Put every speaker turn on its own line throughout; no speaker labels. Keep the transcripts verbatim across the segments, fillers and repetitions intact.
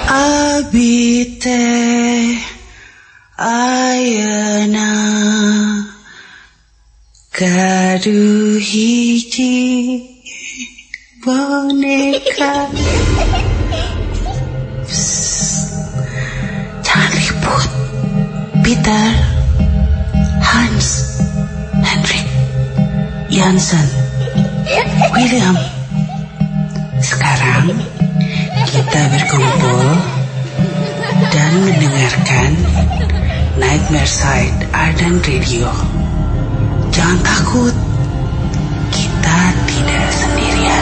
Abite ayana gaduh hiji boneka. Psst, jangan ribut. Peter, Hans, Hendrik, Jansen, William. Sekarang kita berkumpul dan mendengarkan Nightmare Side Arden Radio. Jangan takut, kita tidak sendirian.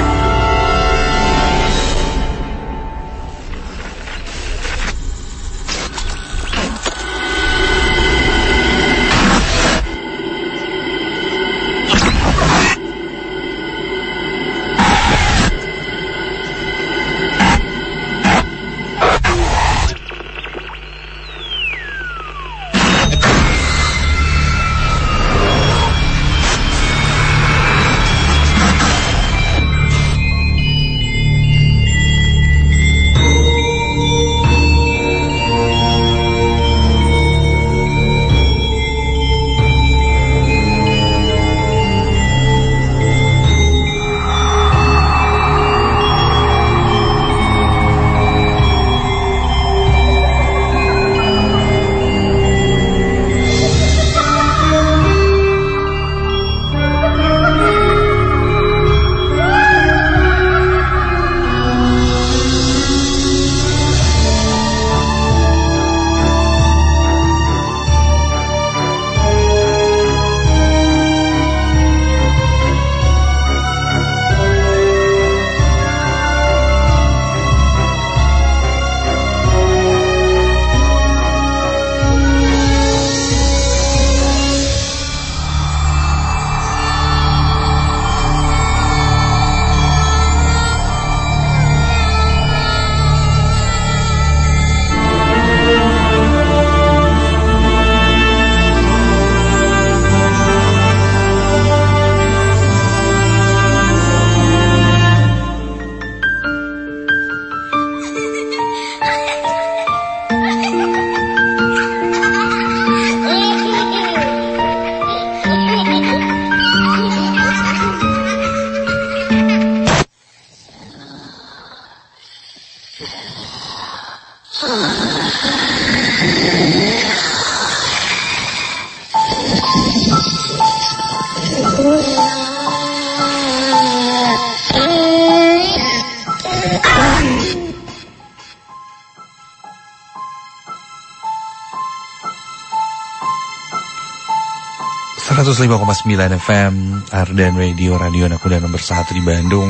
seratus lima koma sembilan F M Arden Radio, radio anak muda nomor satu di Bandung.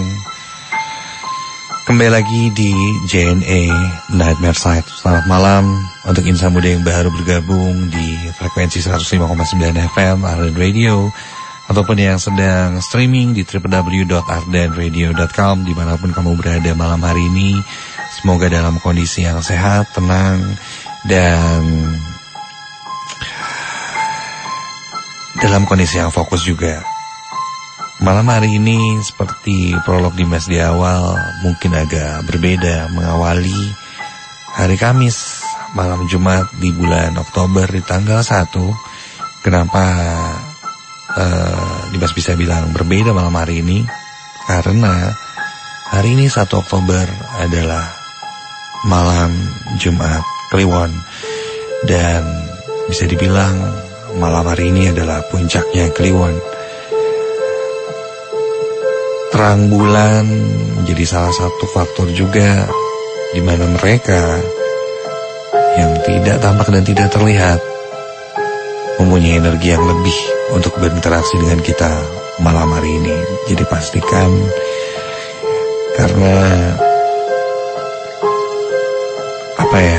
Kembali lagi di J N A Nightmare Side. Selamat malam untuk insan muda yang baru bergabung di frekuensi seratus lima koma sembilan F M Arden Radio, ataupun yang sedang streaming di w w w dot arden radio dot com. Dimanapun kamu berada malam hari ini, semoga dalam kondisi yang sehat, tenang, dan dalam kondisi yang fokus juga. Malam hari ini seperti prolog Dimas di awal, mungkin agak berbeda mengawali hari Kamis, malam Jumat di bulan Oktober di tanggal satu. Kenapa uh, Dimas bisa bilang berbeda malam hari ini? Karena hari ini satu Oktober adalah malam Jumat Kliwon, dan bisa dibilang malam hari ini adalah puncaknya Kliwon. Terang bulan menjadi salah satu faktor juga di mana mereka yang tidak tampak dan tidak terlihat mempunyai energi yang lebih untuk berinteraksi dengan kita malam hari ini. Jadi pastikan, karena apa ya,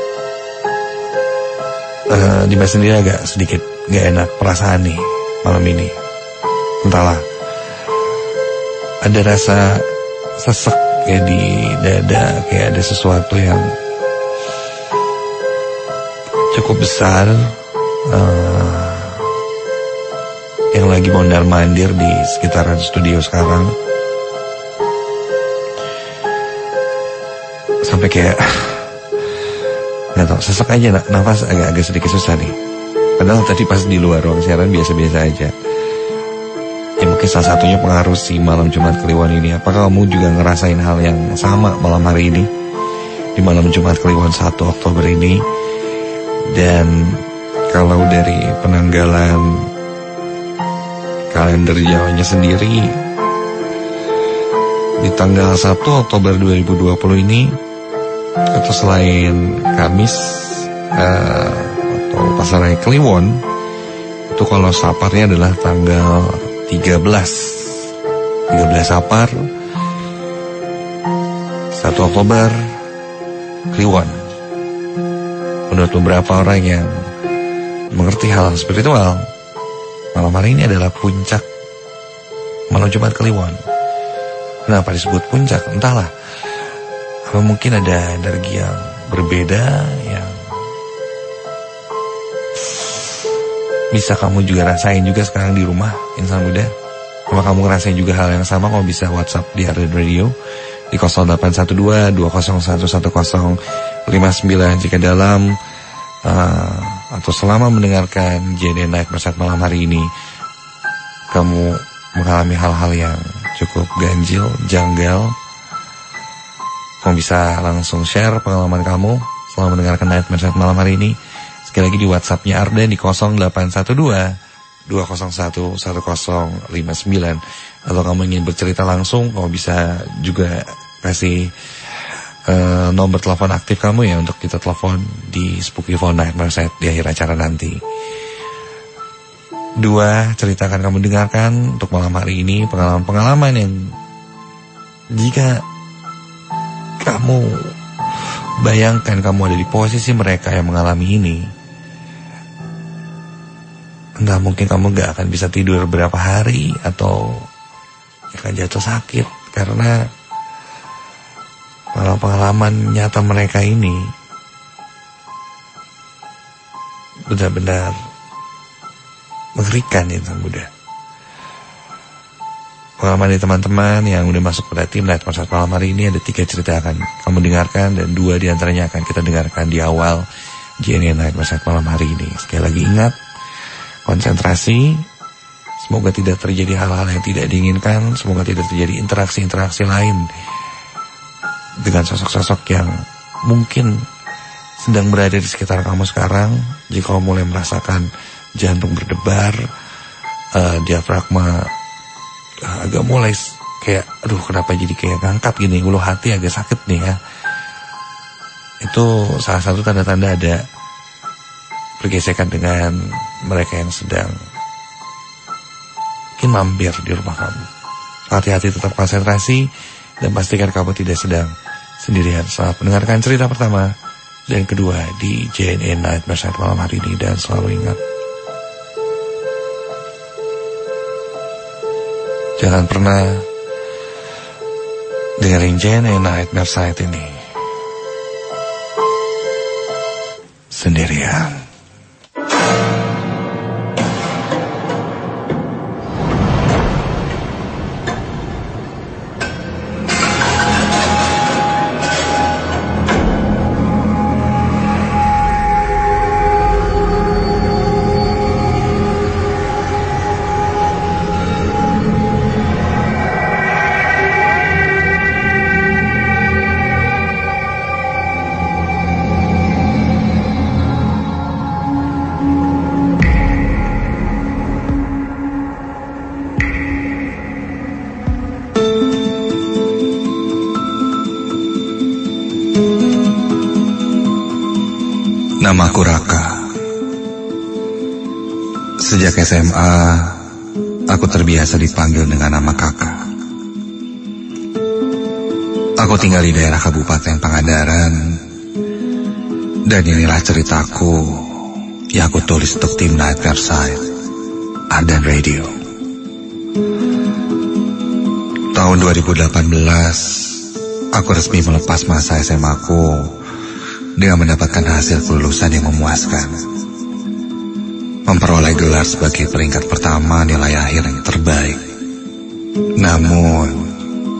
Uh, Dimas sendiri agak sedikit gak enak perasaan nih malam ini. Entahlah, ada rasa sesek kayak di dada, kayak ada sesuatu yang cukup besar uh, yang lagi mondar-mandir di sekitaran studio sekarang. Sampai kayak Nggak tahu, sesek aja nafas agak-agak sedikit susah nih. Padahal tadi pas di luar ruang siaran biasa-biasa aja. Ya mungkin salah satunya pengaruh si malam Jumat Kliwon ini. Apakah kamu juga ngerasain hal yang sama malam hari ini? Di malam Jumat Kliwon satu Oktober ini. Dan kalau dari penanggalan kalender Jawanya sendiri, di tanggal satu Oktober dua ribu dua puluh ini, atau selain Kamis uh, atau Pasar Raya Kliwon, itu kalau saparnya adalah tanggal tiga belas Sapar, satu Oktober Kliwon. Menurut beberapa orang yang mengerti hal spiritual, malam hari ini adalah puncak malam Jumat Kliwon. Kenapa disebut puncak? Entahlah. Apa mungkin ada energi yang berbeda yang bisa kamu juga rasain juga sekarang di rumah, insan muda? Apa kamu ngerasain juga hal yang sama? Kamu bisa WhatsApp di Ardan Radio di nol delapan satu dua dua nol satu satu nol lima sembilan jika dalam uh, atau selama mendengarkan J N Night Mersaid malam hari ini kamu mengalami hal-hal yang cukup ganjil, janggal. Kamu bisa langsung share pengalaman kamu selama mendengarkan Night Mersaid malam hari ini. Sekali lagi di WhatsApp-nya Ardan di nol delapan satu dua dua nol satu satu nol lima sembilan. Atau kamu ingin bercerita langsung, kamu bisa juga kasih uh, nomor telepon aktif kamu ya untuk kita telepon di Spooky Phone Night Mersaid di akhir acara nanti. Dua, ceritakan kamu dengarkan untuk malam hari ini pengalaman-pengalaman yang jika kamu bayangkan kamu ada di posisi mereka yang mengalami ini, entah mungkin kamu gak akan bisa tidur berapa hari atau akan jatuh sakit karena pengalaman nyata mereka ini benar-benar mengerikan ya insan muda. Pengalaman dari teman-teman yang udah masuk pada tim Night Mersaid malam hari ini ada tiga cerita akan kamu dengarkan dan dua diantaranya akan kita dengarkan di awal J N Night Mersaid malam hari ini. Sekali lagi ingat, konsentrasi, semoga tidak terjadi hal-hal yang tidak diinginkan, semoga tidak terjadi interaksi-interaksi lain dengan sosok-sosok yang mungkin sedang berada di sekitar kamu sekarang. Jika kamu mulai merasakan jantung berdebar, uh, diafragma uh, agak mulai kayak, aduh kenapa jadi kayak ngangkat gini, ulu hati agak sakit nih ya, itu salah satu tanda-tanda ada pergesekan dengan mereka yang sedang mungkin mampir di rumah kamu. Hati-hati, tetap konsentrasi dan pastikan kamu tidak sedang sendirian saat mendengarkan cerita pertama dan kedua di J N Night Mersaid malam hari ini. Dan selalu ingat, jangan pernah dengerin J N Night Mersaid ini sendirian.
Namaku Raka. Sejak S M A, aku terbiasa dipanggil dengan nama kakak. Aku tinggal di daerah Kabupaten Pangandaran, dan inilah ceritaku yang aku tulis untuk tim Night Mersaid Ardan Radio. Tahun dua ribu delapan belas, aku resmi melepas masa S M A-ku dengan mendapatkan hasil kelulusan yang memuaskan, memperoleh gelar sebagai peringkat pertama nilai akhir yang terbaik. Namun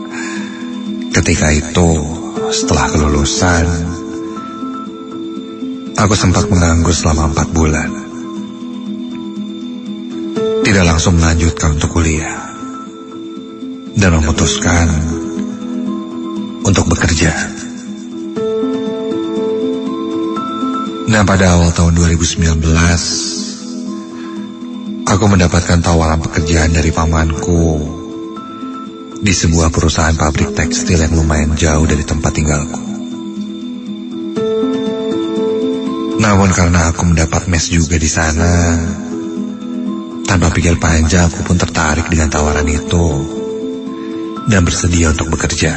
ketika itu, setelah kelulusan, Aku sempat menganggur selama empat bulan. Tidak langsung melanjutkan untuk kuliah. Dan memutuskan untuk bekerja. Nah, pada awal tahun dua ribu sembilan belas, aku mendapatkan tawaran pekerjaan dari pamanku di sebuah perusahaan pabrik tekstil yang lumayan jauh dari tempat tinggalku. Namun karena aku mendapat mes juga di sana, tanpa pikir panjang aku pun tertarik dengan tawaran itu dan bersedia untuk bekerja.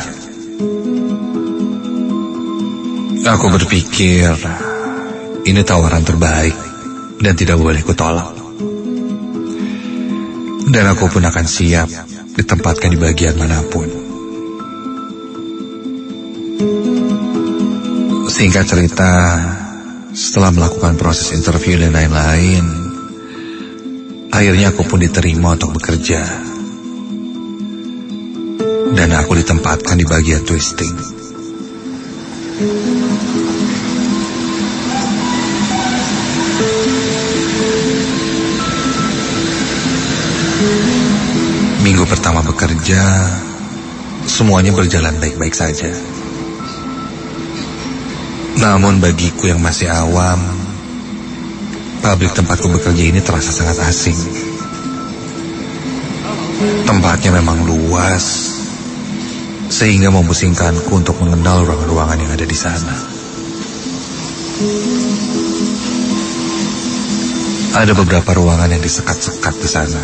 Aku berpikir ini tawaran terbaik dan tidak boleh kutolak. Dan aku pun akan siap ditempatkan di bagian manapun. Singkat cerita, setelah melakukan proses interview dan lain-lain, akhirnya aku pun diterima untuk bekerja. Dan aku ditempatkan di bagian twisting. Minggu pertama bekerja, semuanya berjalan baik-baik saja. Namun bagiku yang masih awam, pabrik tempatku bekerja ini terasa sangat asing. Tempatnya memang luas, sehingga memusingkanku untuk mengenal ruangan-ruangan yang ada di sana. Ada beberapa ruangan yang disekat-sekat di sana.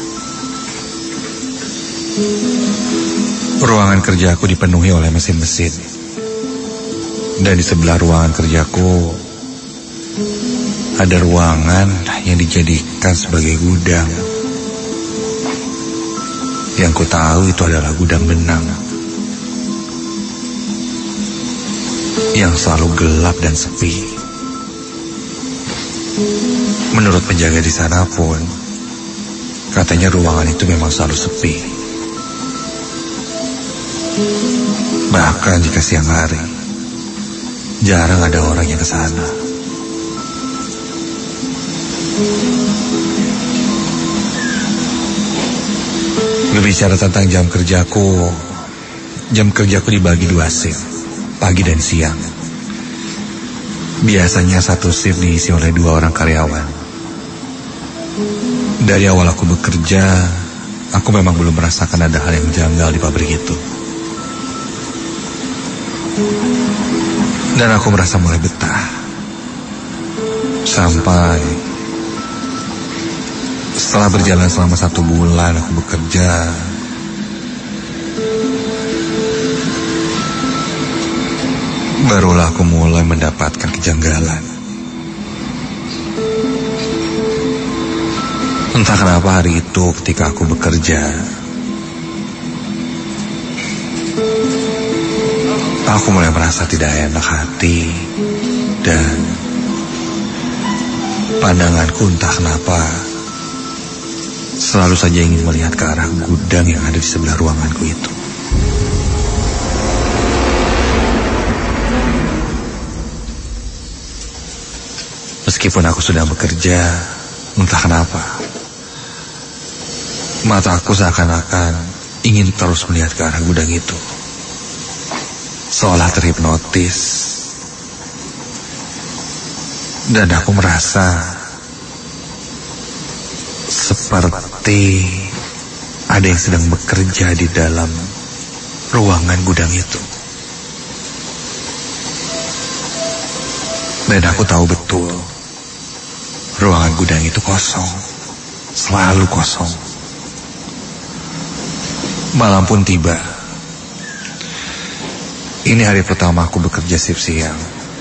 Ruangan kerjaku dipenuhi oleh mesin-mesin. Dan di sebelah ruangan kerjaku ada ruangan yang dijadikan sebagai gudang. Yang ku tahu itu adalah gudang benang, yang selalu gelap dan sepi. Menurut penjaga di sana pun, katanya ruangan itu memang selalu sepi. Bahkan jika siang hari, jarang ada orang yang ke sana. Berbicara tentang jam kerjaku, jam kerjaku dibagi dua shift, pagi dan siang. Biasanya satu shift diisi oleh dua orang karyawan. Dari awal aku bekerja, aku memang belum merasakan ada hal yang janggal di pabrik itu. Dan aku merasa mulai betah. Sampai setelah berjalan selama satu bulan aku bekerja, barulah aku mulai mendapatkan kejanggalan. Entah kenapa hari itu ketika aku bekerja, aku mulai merasa tidak enak hati. Dan pandanganku entah kenapa selalu saja ingin melihat ke arah gudang yang ada di sebelah ruanganku itu. Meskipun aku sudah bekerja, entah kenapa mataku seakan-akan ingin terus melihat ke arah gudang itu, seolah terhipnotis. Dan aku merasa seperti ada yang sedang bekerja di dalam ruangan gudang itu. Dan aku tahu betul ruangan gudang itu kosong, selalu kosong. Malam pun tiba. Ini hari pertama aku bekerja shift siang.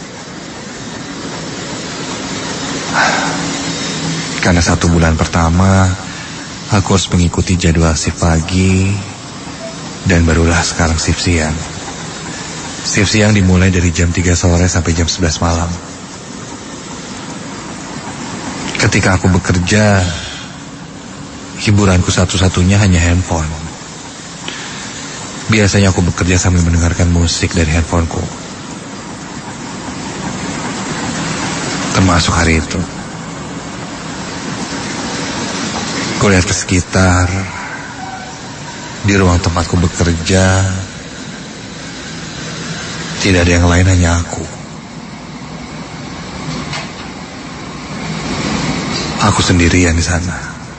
Karena satu bulan pertama aku harus mengikuti jadwal shift pagi, dan barulah sekarang shift siang. Shift siang dimulai dari jam tiga sore sampai jam sebelas malam. Ketika aku bekerja, hiburanku satu-satunya hanya handphone. Biasanya aku bekerja sambil mendengarkan musik dari handphoneku. Termasuk hari itu. Kulihat ke sekitar. Di ruang tempatku bekerja, tidak ada yang lain, hanya aku. Aku sendirian di sana.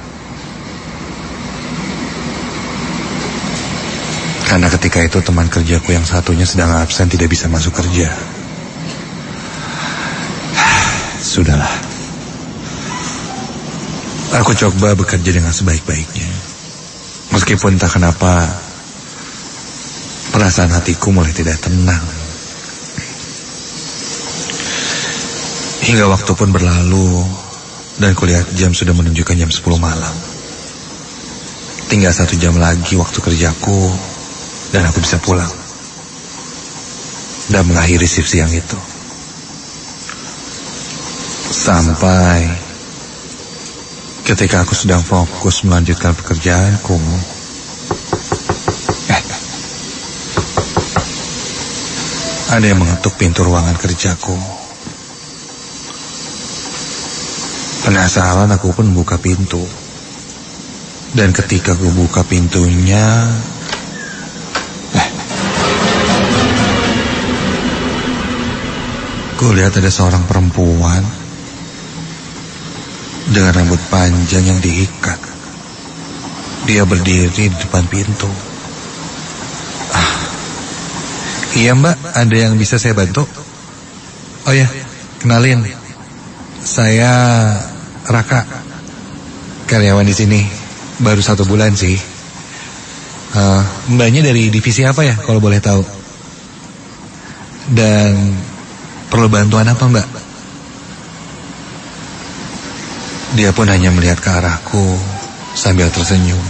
Karena ketika itu teman kerjaku yang satunya sedang absen, tidak bisa masuk kerja. Sudahlah. Aku coba bekerja dengan sebaik-baiknya. Meskipun tak kenapa, perasaan hatiku mulai tidak tenang. Hingga waktu pun berlalu, dan kulihat jam sudah menunjukkan jam sepuluh malam. Tinggal satu jam lagi waktu kerjaku, dan aku bisa pulang. Dan mengakhiri shift siang itu. Sampai ketika aku sedang fokus melanjutkan pekerjaanku, eh, ada yang mengetuk pintu ruangan kerjaku. Penasaran, aku pun buka pintu. Dan ketika aku buka pintunya, eh, ku lihat ada seorang perempuan dengan rambut panjang yang diikat. Dia berdiri di depan pintu. Ah, iya mbak, ada yang bisa saya bantu? Oh ya, kenalin, saya Raka, karyawan di sini, baru satu bulan sih. Uh, mbaknya dari divisi apa ya, kalau boleh tahu? Dan perlu bantuan apa mbak? Dia pun hanya melihat ke arahku sambil tersenyum.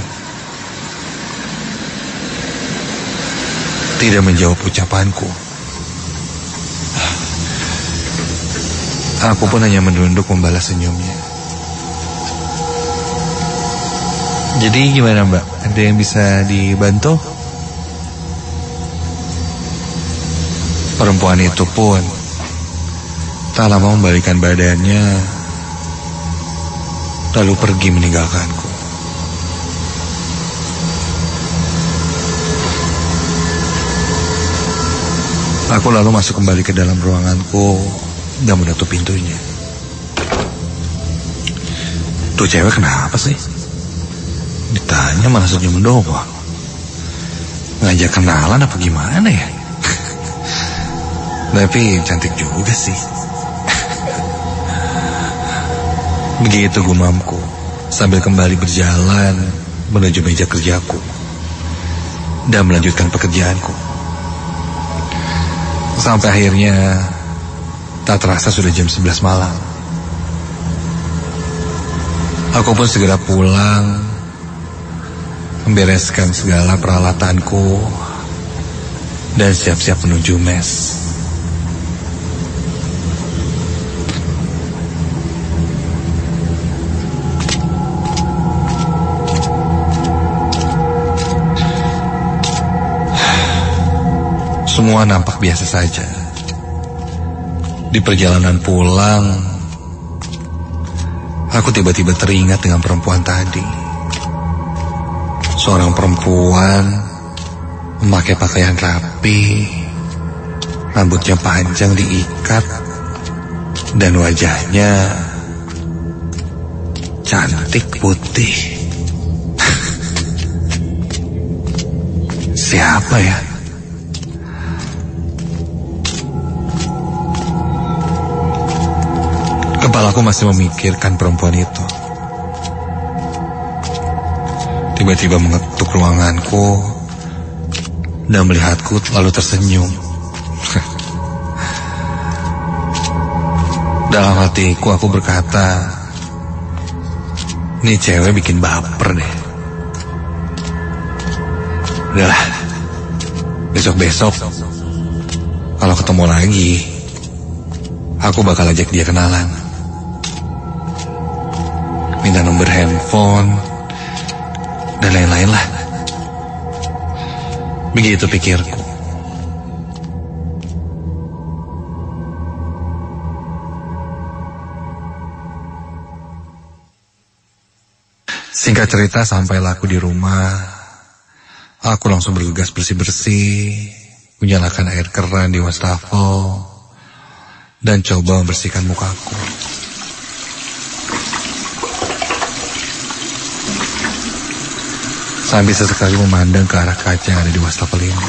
Tidak menjawab ucapanku. Aku pun hanya menunduk membalas senyumnya. Jadi gimana mbak? Ada yang bisa dibantu? Perempuan itu pun tak lama membalikan badannya, lalu pergi meninggalkanku. Aku lalu masuk kembali ke dalam ruanganku dan menutup pintunya. Tuh cewek kenapa sih? Ditanya malah senyum doang. Ngajak kenalan apa gimana ya? Tapi cantik juga sih. Begitu gumamku sambil kembali berjalan menuju meja kerjaku dan melanjutkan pekerjaanku. Sampai akhirnya tak terasa sudah jam sebelas malam. Aku pun segera pulang, membereskan segala peralatanku dan siap-siap menuju mes. Semua nampak biasa saja. Di perjalanan pulang, aku tiba-tiba teringat dengan perempuan tadi. Seorang perempuan memakai pakaian rapi, rambutnya panjang diikat, dan wajahnya cantik putih. Siapa ya? Kepalaku masih memikirkan perempuan itu. Tiba-tiba mengetuk ruanganku dan melihatku lalu tersenyum. Dalam hatiku aku berkata, ini cewek bikin baper deh. Udahlah, besok-besok kalau ketemu lagi, aku bakal ajak dia kenalan. Minta nomor handphone dan lain-lain lah. Begitu pikirku. Singkat cerita, sampailah aku di rumah. Aku langsung bergegas bersih-bersih, menyalakan air keran di wastafel, dan coba membersihkan mukaku. Sambil sesekali memandang ke arah kaca yang ada di wastafel ini.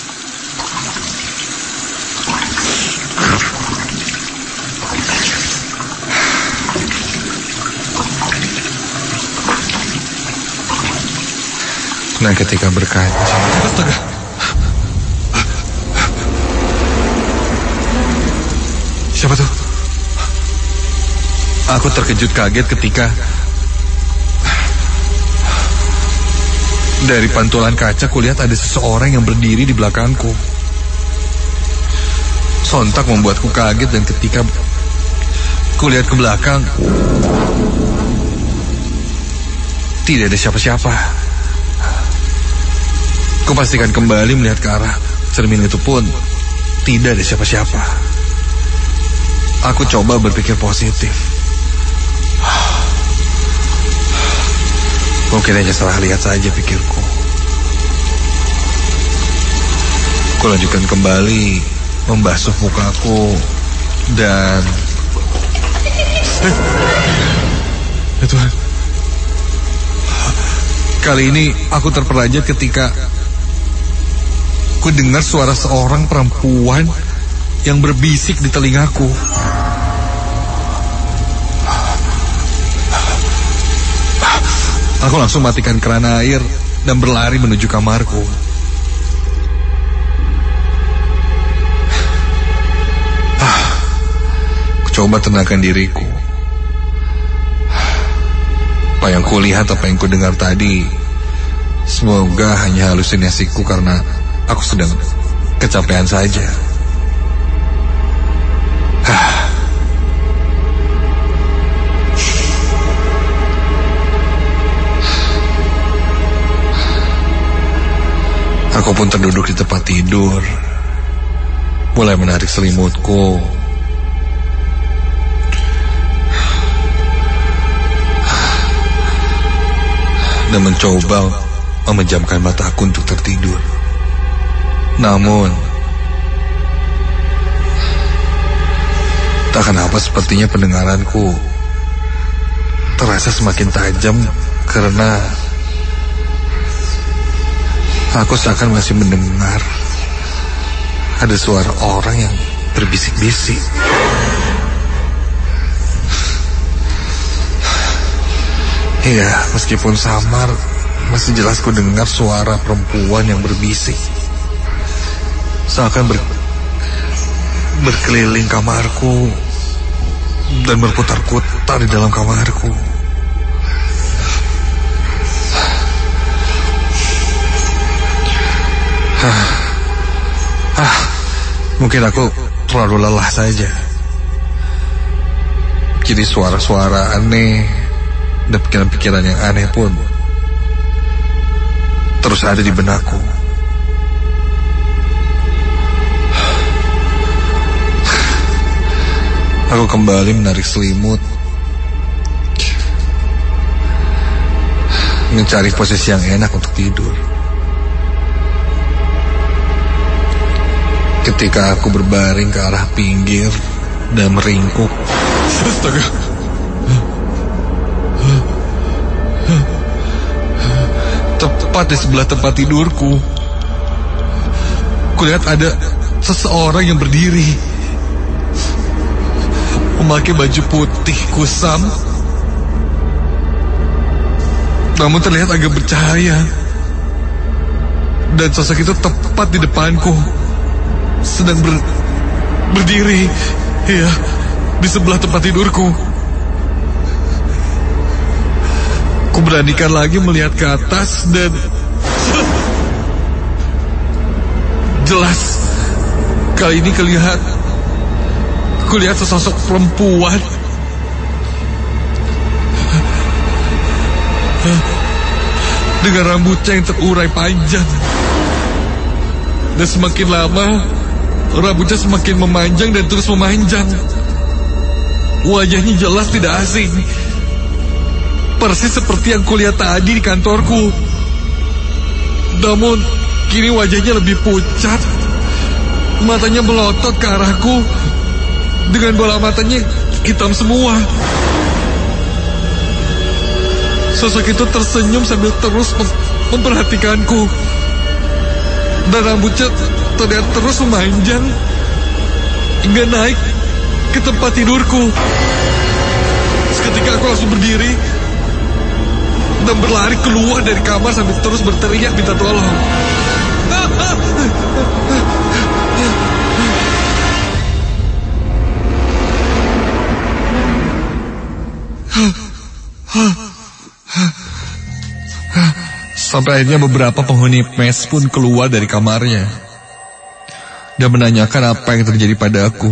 Nah, ketika berkaca, astaga, siapa tuh? Aku terkejut kaget ketika dari pantulan kaca kulihat ada seseorang yang berdiri di belakangku. Sontak membuatku kaget, dan ketika kulihat ke belakang, tidak ada siapa-siapa. Kupastikan kembali melihat ke arah cermin itu pun tidak ada siapa-siapa. Aku coba berpikir positif. Mungkin hanya salah lihat saja, pikirku. Kulanjutkan kembali membasuh mukaku dan... Eh, ya Tuhan. Kali ini aku terperanjat ketika ku dengar suara seorang perempuan yang berbisik di telingaku. Aku langsung matikan keran air dan berlari menuju kamarku. Aku coba tenangkan diriku. Apa yang kulihat, apa yang kudengar tadi, semoga hanya halusinasiku karena aku sedang kecapean saja. Aku pun terduduk di tempat tidur, mulai menarik selimutku. Dan mencoba memejamkan mataku untuk tertidur. Namun, tak kenapa sepertinya pendengaranku terasa semakin tajam karena aku seakan masih mendengar ada suara orang yang berbisik-bisik. Iya, meskipun samar, masih jelas ku dengar suara perempuan yang berbisik. Seakan ber, berkeliling kamarku dan berputar-putar di dalam kamarku. Hah, ah, mungkin aku terlalu lelah saja. Jadi suara-suara aneh dan pikiran-pikiran yang aneh pun terus ada di benakku. Aku kembali menarik selimut, mencari posisi yang enak untuk tidur. Ketika aku berbaring ke arah pinggir dan meringkuk, astaga, tepat di sebelah tempat tidurku, kulihat ada seseorang yang berdiri, memakai baju putih kusam, namun terlihat agak bercahaya. Dan sosok itu tepat di depanku, sedang ber, berdiri, ya, di sebelah tempat tidurku. Ku beranikan lagi melihat ke atas dan jelas kali ini kelihat, kulihat sesosok perempuan dengan rambutnya yang terurai panjang, dan semakin lama rambutnya semakin memanjang dan terus memanjang. Wajahnya jelas tidak asing. persis seperti yang kulihat tadi di kantorku. Namun, kini wajahnya lebih pucat. Matanya melotot ke arahku. Dengan bola matanya hitam semua. Sosok itu tersenyum sambil terus mem memperhatikanku. Dan rambutnya terlihat terus memanjang hingga naik ke tempat tidurku. Seketika aku langsung berdiri dan berlari keluar dari kamar sambil terus berteriak minta tolong. Sampai akhirnya beberapa penghuni mes pun keluar dari kamarnya dan menanyakan apa yang terjadi padaku.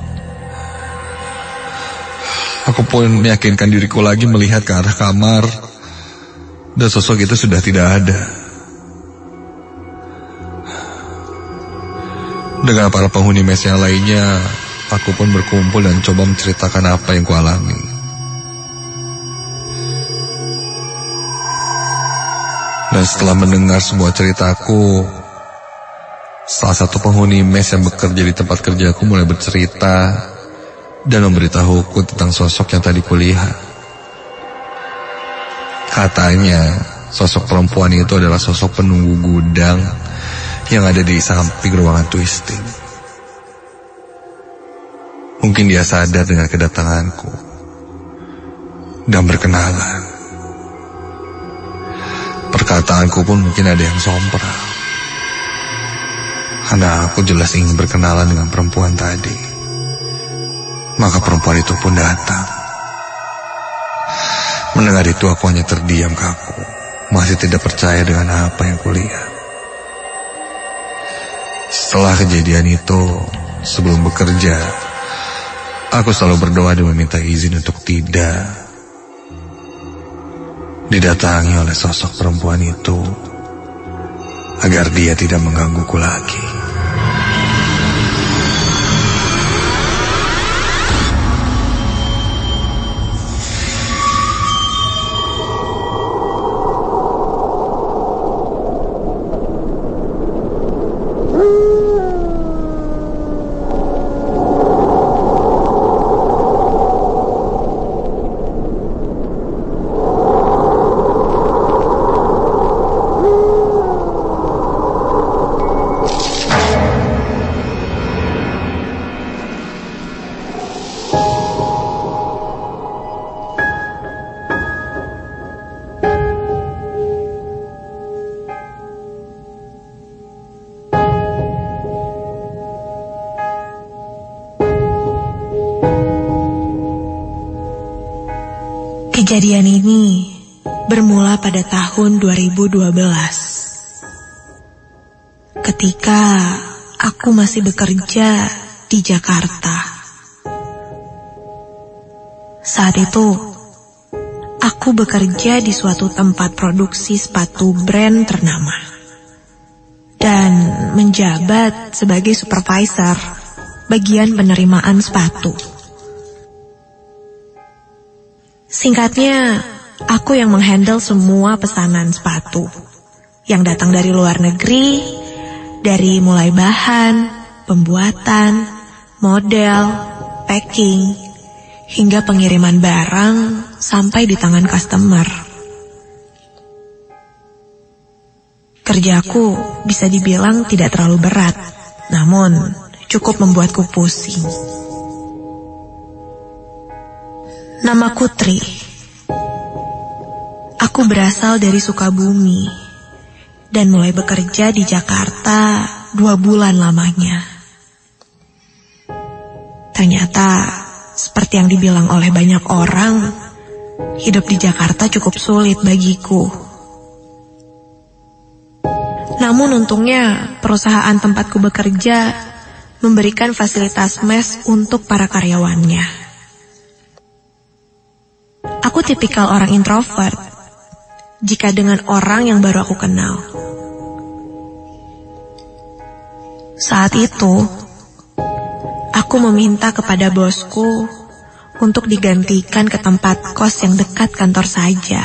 Aku pun meyakinkan diriku lagi melihat ke arah kamar, dan sosok itu sudah tidak ada. Dengan para penghuni mes yang lainnya, aku pun berkumpul dan coba menceritakan apa yang kualami. Dan setelah mendengar semua ceritaku, salah satu penghuni mes yang bekerja di tempat kerjaku mulai bercerita dan memberitahuku tentang sosok yang tadi kulihat. Katanya, sosok perempuan itu adalah sosok penunggu gudang yang ada di samping ruangan twisting. Mungkin dia sadar dengan kedatanganku dan berkenalan. Perkataanku pun mungkin ada yang sompral, karena aku jelas ingin berkenalan dengan perempuan tadi. Maka perempuan itu pun datang. Mendengar itu aku hanya terdiam kaku, masih tidak percaya dengan apa yang kulihat. Setelah kejadian itu, sebelum bekerja, aku selalu berdoa dan meminta izin untuk tidak didatangi oleh sosok perempuan itu, agar dia tidak menggangguku lagi.
Kejadian ini bermula pada tahun dua ribu dua belas. Ketika aku masih bekerja di Jakarta. Saat itu, aku bekerja di suatu tempat produksi sepatu brand ternama dan menjabat sebagai supervisor bagian penerimaan sepatu. Singkatnya, aku yang menghandle semua pesanan sepatu yang datang dari luar negeri, dari mulai bahan, pembuatan, model, packing, hingga pengiriman barang sampai di tangan customer. Kerjaku bisa dibilang tidak terlalu berat, namun cukup membuatku pusing. Namaku Tri. Aku berasal dari Sukabumi dan mulai bekerja di Jakarta dua bulan lamanya. Ternyata, seperti yang dibilang oleh banyak orang, hidup di Jakarta cukup sulit bagiku. Namun untungnya, perusahaan tempatku bekerja memberikan fasilitas mes untuk para karyawannya. Aku tipikal orang introvert jika dengan orang yang baru aku kenal. Saat itu, aku meminta kepada bosku untuk digantikan ke tempat kos yang dekat kantor saja.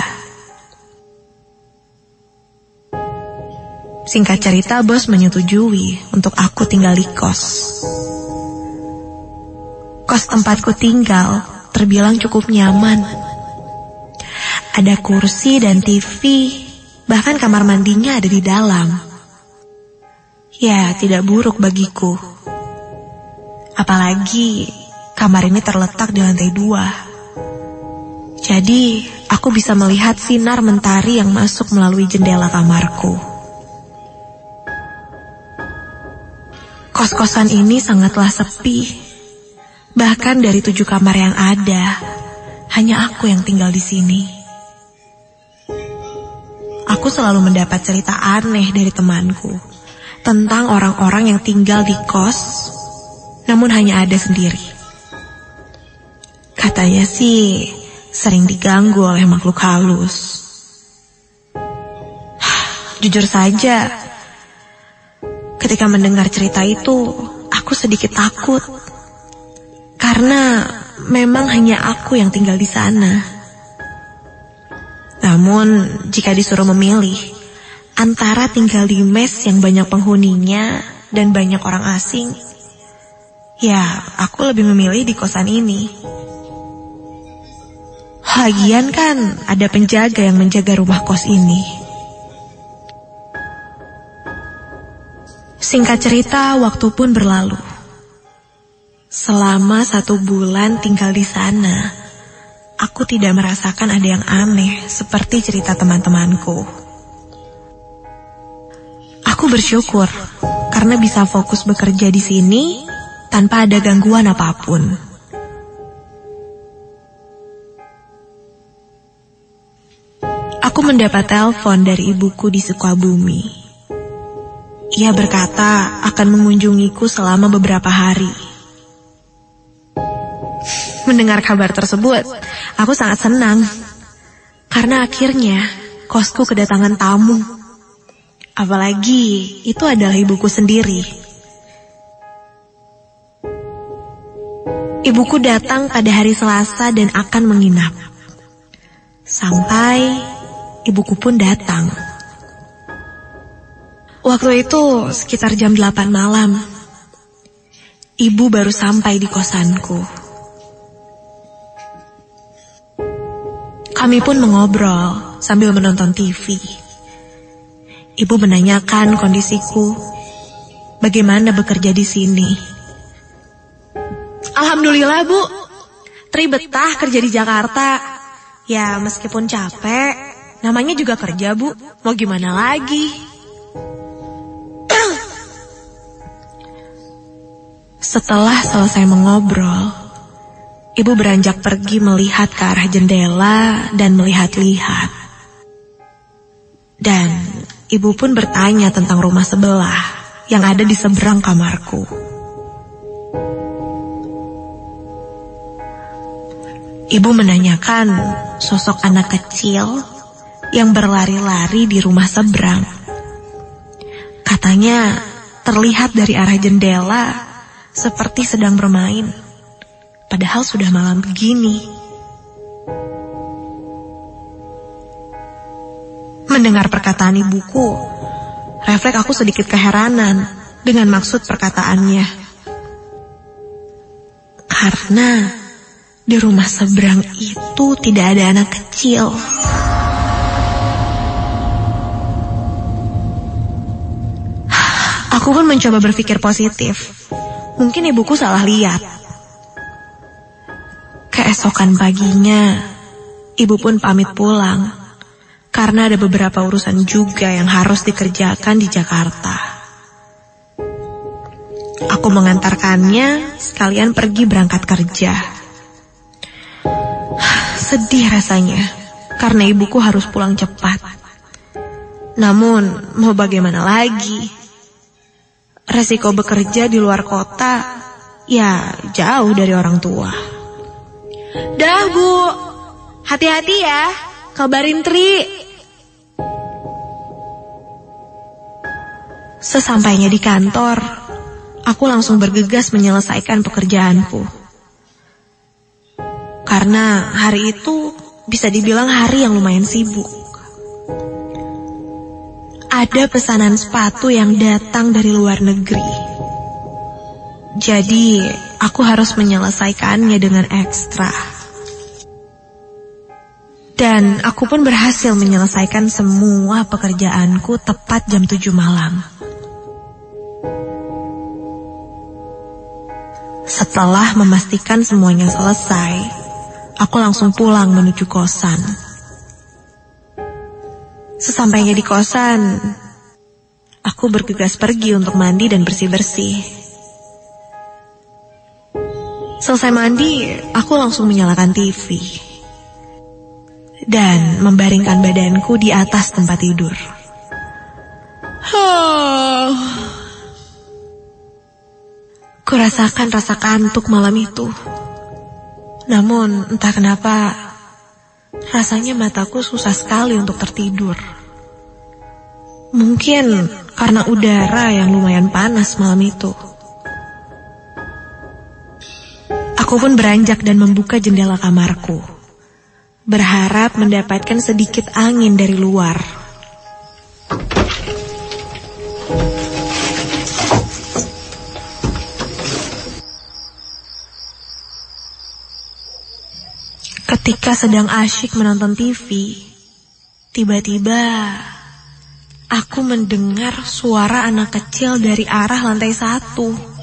Singkat cerita, bos menyetujui untuk aku tinggal di kos. Kos tempatku tinggal terbilang cukup nyaman. Ada kursi dan T V, bahkan kamar mandinya ada di dalam. Ya, tidak buruk bagiku. Apalagi kamar ini terletak di lantai dua. Jadi, aku bisa melihat sinar mentari yang masuk melalui jendela kamarku. Kos-kosan ini sangatlah sepi. Bahkan dari tujuh kamar yang ada, hanya aku yang tinggal di sini. Aku selalu mendapat cerita aneh dari temanku tentang orang-orang yang tinggal di kos, namun hanya ada sendiri. Katanya sih sering diganggu oleh makhluk halus. Jujur saja, ketika mendengar cerita itu, aku sedikit takut. Karena memang hanya aku yang tinggal di sana. Namun, jika disuruh memilih antara tinggal di mes yang banyak penghuninya dan banyak orang asing, ya, aku lebih memilih di kosan ini. Lagian kan ada penjaga yang menjaga rumah kos ini. Singkat cerita, waktu pun berlalu. Selama satu bulan tinggal di sana, aku tidak merasakan ada yang aneh seperti cerita teman-temanku. Aku bersyukur karena bisa fokus bekerja di sini tanpa ada gangguan apapun. Aku mendapat telepon dari ibuku di Sukabumi. Ia berkata akan mengunjungiku selama beberapa hari. Mendengar kabar tersebut, aku sangat senang. Karena akhirnya kosku kedatangan tamu. Apalagi itu adalah ibuku sendiri. Ibuku datang pada hari Selasa dan akan menginap. Sampai ibuku pun datang. Waktu itu sekitar jam delapan malam. Ibu baru sampai di kosanku. Kami pun mengobrol sambil menonton T V. Ibu menanyakan kondisiku, bagaimana bekerja di sini. Alhamdulillah, Bu. Tri betah kerja di Jakarta. Ya, meskipun capek, namanya juga kerja, Bu. Mau gimana lagi? Setelah selesai mengobrol, Ibu beranjak pergi melihat ke arah jendela dan melihat-lihat. Dan ibu pun bertanya tentang rumah sebelah yang ada di seberang kamarku. Ibu menanyakan sosok anak kecil yang berlari-lari di rumah seberang. Katanya terlihat dari arah jendela seperti sedang bermain. Padahal sudah malam begini. Mendengar perkataan ibuku, refleks aku sedikit keheranan dengan maksud perkataannya. Karena di rumah seberang itu tidak ada anak kecil. Aku pun mencoba berpikir positif. Mungkin ibuku salah lihat. Keesokan paginya, ibu pun pamit pulang karena ada beberapa urusan juga yang harus dikerjakan di Jakarta. Aku mengantarkannya sekalian pergi berangkat kerja. Sedih rasanya karena ibuku harus pulang cepat. Namun mau bagaimana lagi? Resiko bekerja di luar kota ya jauh dari orang tua. Dah, Bu, hati-hati ya, kabarin Tri. Sesampainya di kantor, aku langsung bergegas menyelesaikan pekerjaanku. Karena hari itu bisa dibilang hari yang lumayan sibuk. Ada pesanan sepatu yang datang dari luar negeri. Jadi, aku harus menyelesaikannya dengan ekstra. Dan aku pun berhasil menyelesaikan semua pekerjaanku tepat jam tujuh malam. Setelah memastikan semuanya selesai, aku langsung pulang menuju kosan. Sesampainya di kosan, aku bergegas pergi untuk mandi dan bersih-bersih. Selesai mandi, aku langsung menyalakan T V dan membaringkan badanku di atas tempat tidur. Oh. Kurasakan rasa kantuk malam itu. Namun entah kenapa, rasanya mataku susah sekali untuk tertidur. Mungkin karena udara yang lumayan panas malam itu. Aku pun beranjak dan membuka jendela kamarku, berharap mendapatkan sedikit angin dari luar. Ketika sedang asyik menonton T V, tiba-tiba aku mendengar suara anak kecil dari arah lantai satu.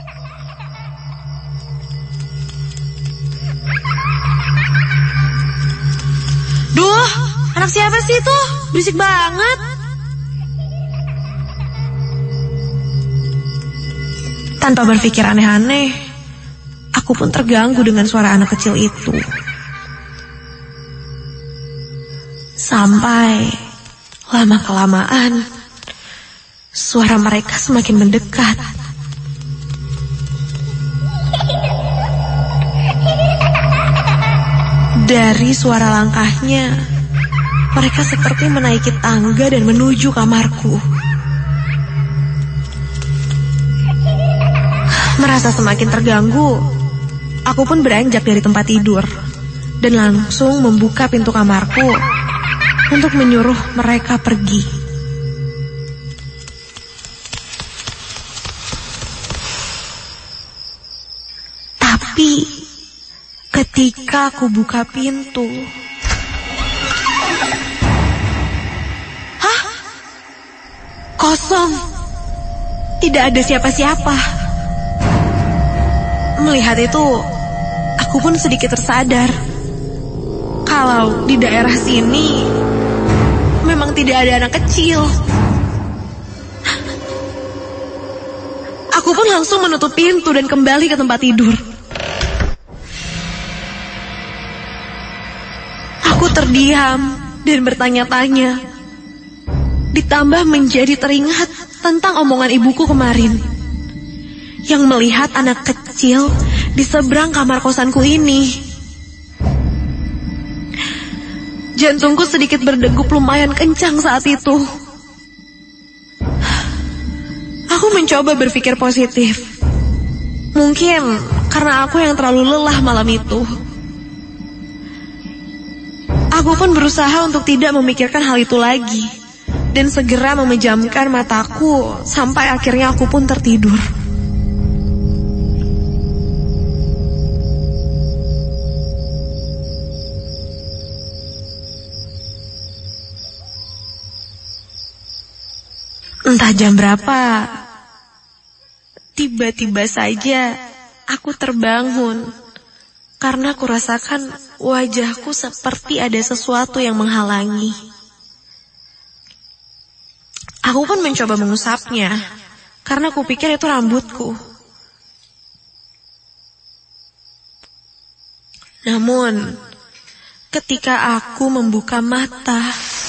Duh, anak siapa sih itu? Berisik banget. Tanpa berpikir aneh-aneh, aku pun terganggu dengan suara anak kecil itu. Sampai lama-kelamaan, suara mereka semakin mendekat. Dari suara langkahnya, mereka seperti menaiki tangga dan menuju kamarku. Merasa semakin terganggu, aku pun beranjak dari tempat tidur dan langsung membuka pintu kamarku untuk menyuruh mereka pergi. Tapi ketika aku buka pintu, hah? Kosong. Tidak ada siapa-siapa. Melihat itu, aku pun sedikit tersadar kalau di daerah sini memang tidak ada anak kecil. Aku pun langsung menutup pintu dan kembali ke tempat tidur. Aku terdiam dan bertanya-tanya. Ditambah menjadi teringat tentang omongan ibuku kemarin, yang melihat anak kecil di seberang kamar kosanku ini. Jantungku sedikit berdegup lumayan kencang saat itu. Aku mencoba berpikir positif. Mungkin karena aku yang terlalu lelah malam itu. Aku pun berusaha untuk tidak memikirkan hal itu lagi dan segera memejamkan mataku sampai akhirnya aku pun tertidur. Entah jam berapa, tiba-tiba saja aku terbangun karena aku rasakan wajahku seperti ada sesuatu yang menghalangi. Aku pun mencoba mengusapnya karena aku pikir itu rambutku. Namun, ketika aku membuka mata,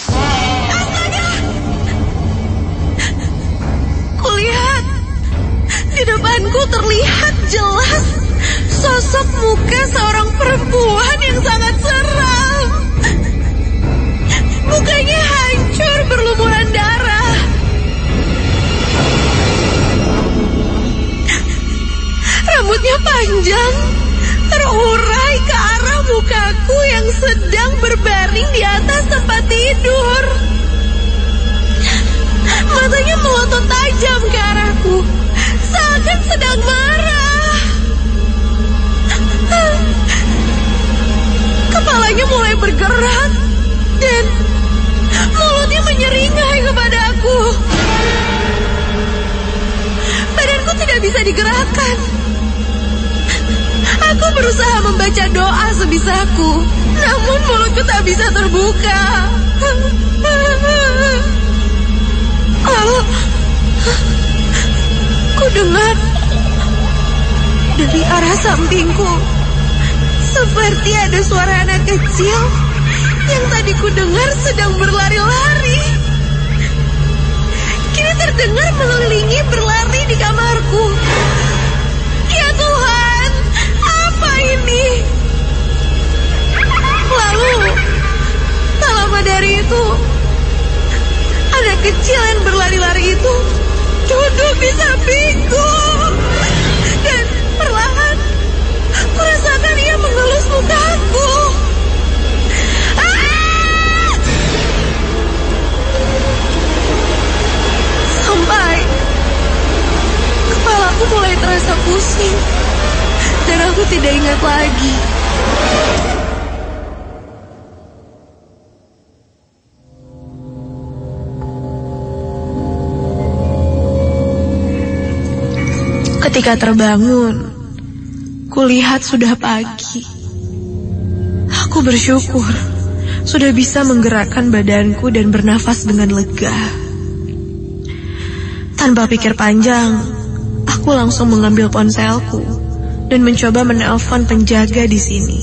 kulihat di depanku terlihat jelas sosok muka seorang perempuan yang sangat seram. Mukanya hancur berlumuran darah. Rambutnya panjang, terurai ke arah muka berbaring di atas tempat tidur. Matanya melotot tajam ke arahku, seakan sedang marah. Kepalanya mulai bergerak dan mulutnya menyeringai kepadaku. Badanku tidak bisa digerakkan. Aku berusaha membaca doa sebisaku, namun mulutku tak bisa terbuka. Lalu, ku dengar dari arah sampingku seperti ada suara anak kecil yang tadi ku dengar sedang berlari-lari. Kini terdengar mengelilingi berlari di kamarku. Ya Tuhan, apa ini? Lalu, tak lama dari itu, anak kecil yang berlari-lari itu duduk di sampingku. Dan perlahan, ku rasakan ia mengelus mukaku. Ah! Sampai kepalaku mulai terasa pusing dan aku tidak ingat lagi. Ketika terbangun, kulihat sudah pagi. Aku bersyukur sudah bisa menggerakkan badanku dan bernafas dengan lega. Tanpa pikir panjang, aku langsung mengambil ponselku dan mencoba menelpon penjaga di sini.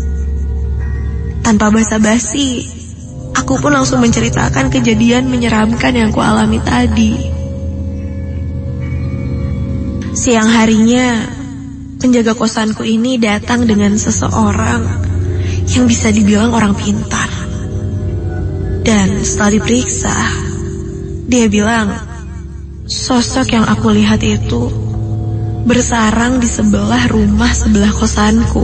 Tanpa basa-basi, aku pun langsung menceritakan kejadian menyeramkan yang kualami tadi. Siang harinya, penjaga kosanku ini datang dengan seseorang yang bisa dibilang orang pintar. Dan setelah diperiksa, dia bilang sosok yang aku lihat itu bersarang di sebelah rumah sebelah kosanku.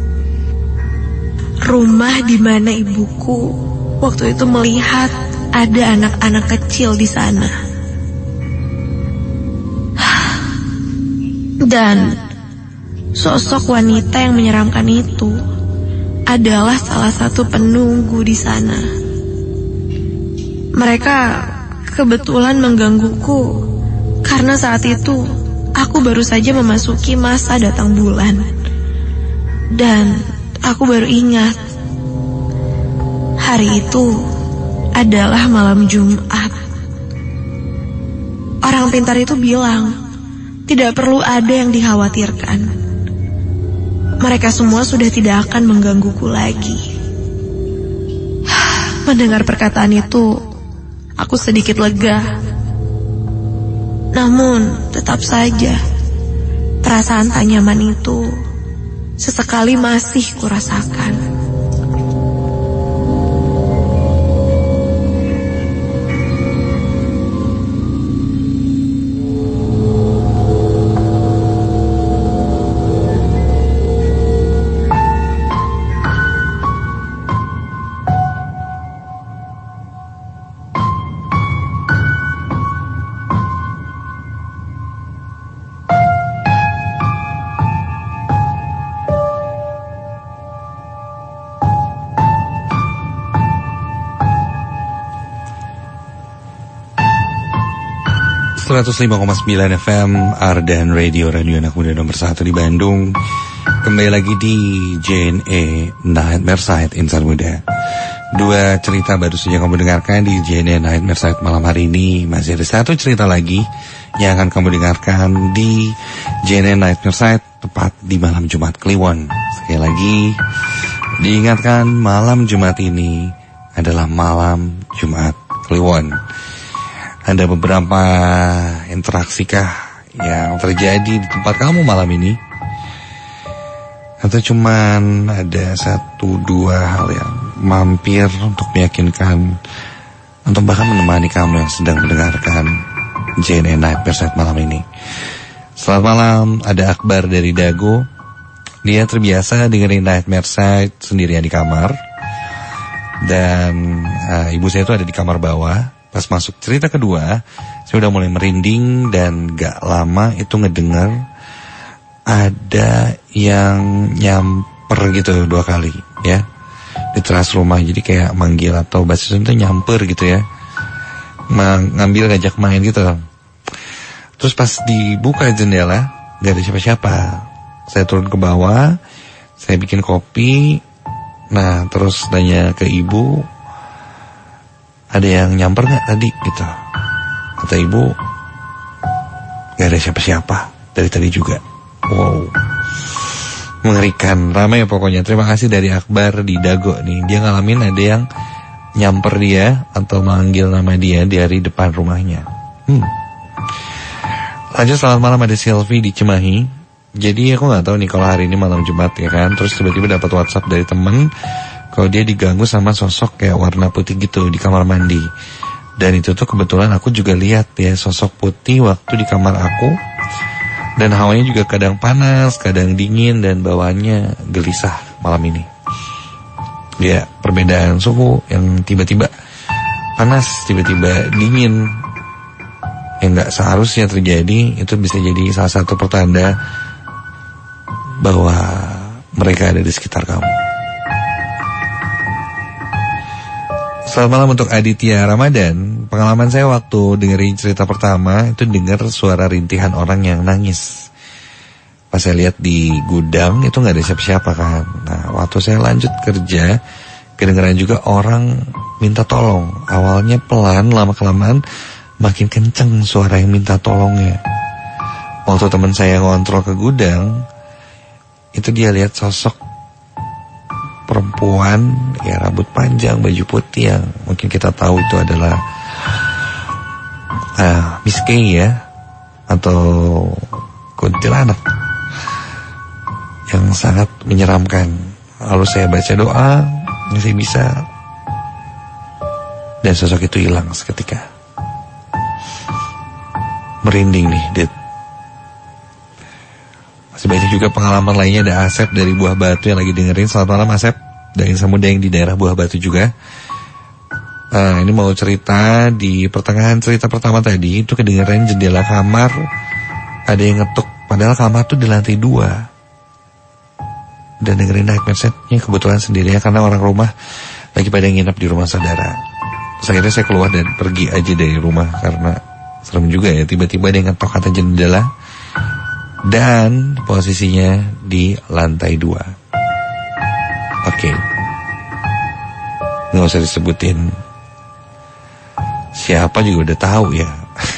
Rumah di mana ibuku waktu itu melihat ada anak-anak kecil di sana. Dan sosok wanita yang menyeramkan itu adalah salah satu penunggu di sana. Mereka kebetulan menggangguku karena saat itu aku baru saja memasuki masa datang bulan. Dan aku baru ingat hari itu adalah malam Jumat. Orang pintar itu bilang tidak perlu ada yang dikhawatirkan. Mereka semua sudah tidak akan menggangguku lagi. Mendengar perkataan itu, aku sedikit lega. Namun, tetap saja, perasaan tak nyaman itu sesekali masih kurasakan.
seratus lima koma sembilan F M Ardan Radio, radio anak muda nomor satu di Bandung. Kembali lagi di J N E Nightmare Side Insan Muda. Dua cerita baru saja kamu dengarkan di J N E Nightmare Side malam hari ini. Masih ada satu cerita lagi yang akan kamu dengarkan di J N E Nightmare Side, tepat di malam Jumat Kliwon. Sekali lagi diingatkan, malam Jumat ini adalah malam Jumat Kliwon. Ada beberapa interaksi kah yang terjadi di tempat kamu malam ini? Atau cuman ada satu dua hal yang mampir untuk meyakinkan, untuk bahkan menemani kamu yang sedang mendengarkan J N E Nightmare Side malam ini? Selamat malam, ada Akbar dari Dago. Dia terbiasa dengerin Nightmare Side sendirian di kamar.
Dan uh, ibu saya itu ada di kamar bawah. Pas masuk cerita kedua, saya udah mulai merinding dan gak lama itu ngedengar ada yang nyamper gitu dua kali ya di teras rumah. Jadi kayak manggil atau bahasa Sunda itu nyamper gitu ya, ngambil ngajak main gitu. Terus pas dibuka jendela gak ada siapa-siapa. Saya turun ke bawah, saya bikin kopi. Nah terus nanya ke ibu, ada yang nyamper gak tadi gitu. Kata ibu, gak ada siapa-siapa dari tadi juga. Wow, mengerikan, ramai pokoknya. Terima kasih dari Akbar di Dago nih. Dia ngalamin ada yang nyamper dia atau manggil nama dia dari depan rumahnya. Hmm. Lanjut, selamat malam, ada Sylvie di Cimahi. Jadi aku gak tahu nih kalau hari ini malam Jumat ya kan. Terus tiba-tiba dapat WhatsApp dari temen kalau dia diganggu sama sosok kayak warna putih gitu di kamar mandi. Dan itu tuh kebetulan aku juga lihat ya, sosok putih waktu di kamar aku. Dan hawanya juga kadang panas, kadang dingin, dan bawaannya gelisah malam ini. Ya, perbedaan suhu yang tiba-tiba panas, tiba-tiba dingin, yang gak seharusnya terjadi. Itu bisa jadi salah satu pertanda bahwa mereka ada di sekitar kamu. Selamat malam untuk Aditya Ramadan. Pengalaman saya waktu dengerin cerita pertama itu dengar suara rintihan orang yang nangis. Pas saya lihat di gudang itu gak ada siapa-siapa kan. Nah waktu saya lanjut kerja, kedengeran juga orang minta tolong. Awalnya pelan, lama-kelamaan makin kenceng suara yang minta tolongnya. Waktu teman saya ngontrol ke gudang, itu dia lihat sosok perempuan ya, rambut panjang, baju putih, yang mungkin kita tahu itu adalah uh, Miss K ya, atau kuntilanak, yang sangat menyeramkan. Lalu saya baca doa yang saya bisa, dan sosok itu hilang seketika. Merinding nih, Dit. Masih banyak juga pengalaman lainnya. Ada Asep dari Buah Batu yang lagi dengerin. Selamat malam Asep, dari Samudra yang di daerah Buah Batu juga. Nah, ini mau cerita, di pertengahan cerita pertama tadi itu kedengeran jendela kamar ada yang ngetuk, padahal kamar tuh di lantai dua. Dan dengerin naik headsetnya kebetulan sendirinya karena orang rumah lagi pada nginep di rumah saudara. Terus akhirnya saya keluar dan pergi aja dari rumah karena serem juga ya, tiba-tiba dia ngetok kata jendela dan posisinya di lantai dua. Oke, okay. Nggak usah disebutin siapa juga udah tahu ya.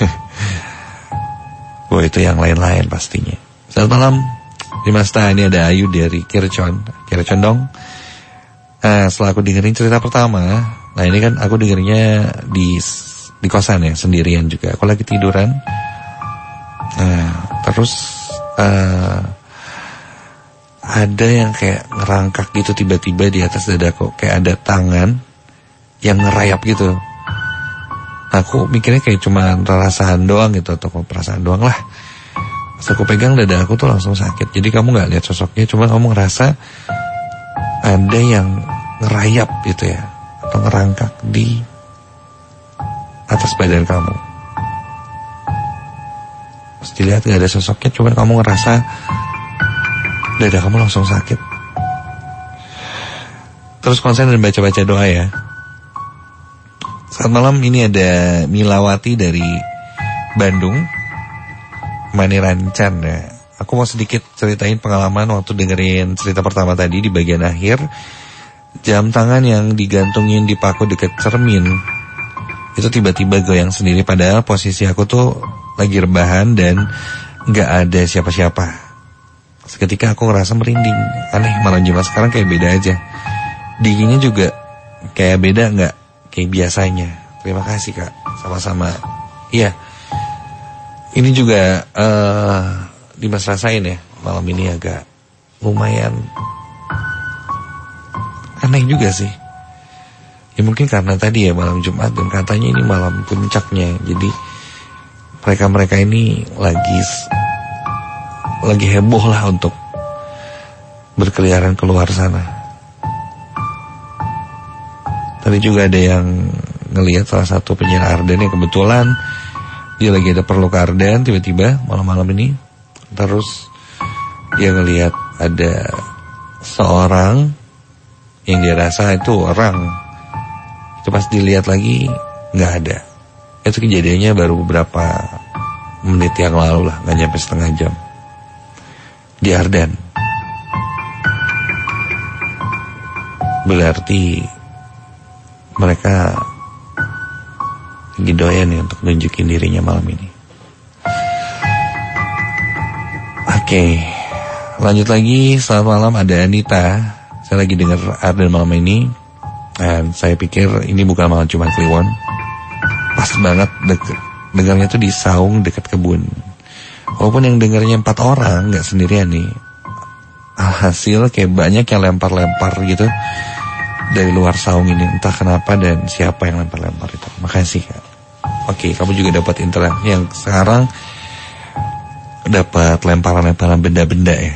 Wah, itu yang lain-lain pastinya. Selamat malam Dimasta, ini ada Ayu dari Kircon Kircondong. Nah, setelah aku dengerin cerita pertama, nah ini kan aku dengerinnya di di kosan ya, sendirian juga. Aku lagi tiduran. Nah, terus uh, ada yang kayak ngerangkak gitu tiba-tiba di atas dadaku, kayak ada tangan yang ngerayap gitu. Aku mikirnya kayak cuma perasaan doang gitu, atau perasaan doang lah. Pas aku pegang dada aku tuh langsung sakit. Jadi kamu gak lihat sosoknya, cuma kamu ngerasa ada yang ngerayap gitu ya, atau ngerangkak di atas badan kamu. Pas dilihat gak ada sosoknya, cuma kamu ngerasa dada kamu langsung sakit. Terus konsen dan baca-baca doa ya. Saat malam ini ada Milawati dari Bandung, Manirancan ya. Aku mau sedikit ceritain pengalaman waktu dengerin cerita pertama tadi di bagian akhir. Jam tangan yang digantungin di paku dekat cermin itu tiba-tiba goyang sendiri, padahal posisi aku tuh lagi rebahan dan gak ada siapa-siapa. Seketika aku ngerasa merinding. Aneh, malam Jumat sekarang kayak beda aja. Dinginnya juga kayak beda, gak kayak biasanya. Terima kasih Kak, sama-sama. Iya, ini juga uh, Dimas rasain ya, malam ini agak lumayan aneh juga sih. Ya mungkin karena tadi ya malam Jumat dan katanya ini malam puncaknya. Jadi mereka-mereka ini lagi lagi heboh lah untuk berkeliaran keluar sana. Tadi juga ada yang ngelihat salah satu penyiar Ardan yang kebetulan dia lagi ada perlu ke Ardan tiba-tiba malam-malam ini. Terus dia ngelihat ada seorang yang dia rasa itu orang. Itu pas dilihat lagi nggak ada. Itu kejadiannya baru beberapa menit yang lalu lah, nggak nyampe setengah jam di Ardan. Berarti mereka lagi doyan nih untuk nunjukin dirinya malam ini. Oke, lanjut lagi. Selamat malam, ada Anita. Saya lagi dengar Ardan malam ini, dan saya pikir ini bukan malam Jumat Kliwon. Pas banget deket, dengarnya tuh di saung dekat kebun. Walaupun yang dengarnya empat orang, nggak sendirian nih. Alhasil kayak banyak yang lempar-lempar gitu dari luar saung ini, entah kenapa dan siapa yang lempar-lempar itu. Makasih Kak. Oke, kamu juga dapat intel yang sekarang dapat lemparan-lemparan benda-benda ya.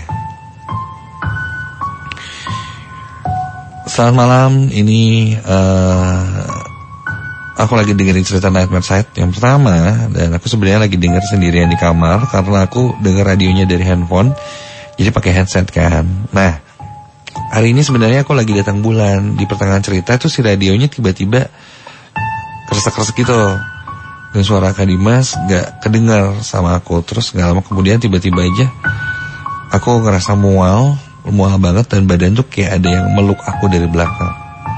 Selamat malam, ini uh, aku lagi dengerin cerita Nightmare Side yang pertama, dan aku sebenarnya lagi denger sendirian di kamar karena aku denger radionya dari handphone, jadi pakai headset kan. Nah, hari ini sebenarnya aku lagi datang bulan. Di pertengahan cerita tuh si radionya tiba-tiba keresek-keresek gitu, dan suara Kak Dimas gak kedengar sama aku. Terus gak lama kemudian tiba-tiba aja aku ngerasa mual, mual banget, dan badan tuh kayak ada yang meluk aku dari belakang.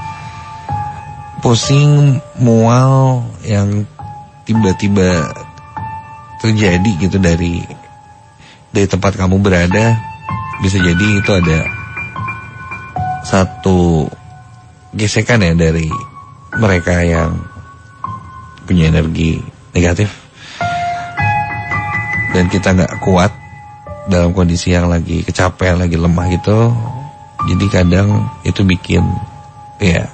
Pusing, mual yang tiba-tiba terjadi gitu dari dari tempat kamu berada. Bisa jadi itu ada satu gesekan ya dari mereka yang punya energi negatif, dan kita gak kuat dalam kondisi yang lagi kecapean, lagi lemah gitu. Jadi kadang itu bikin ya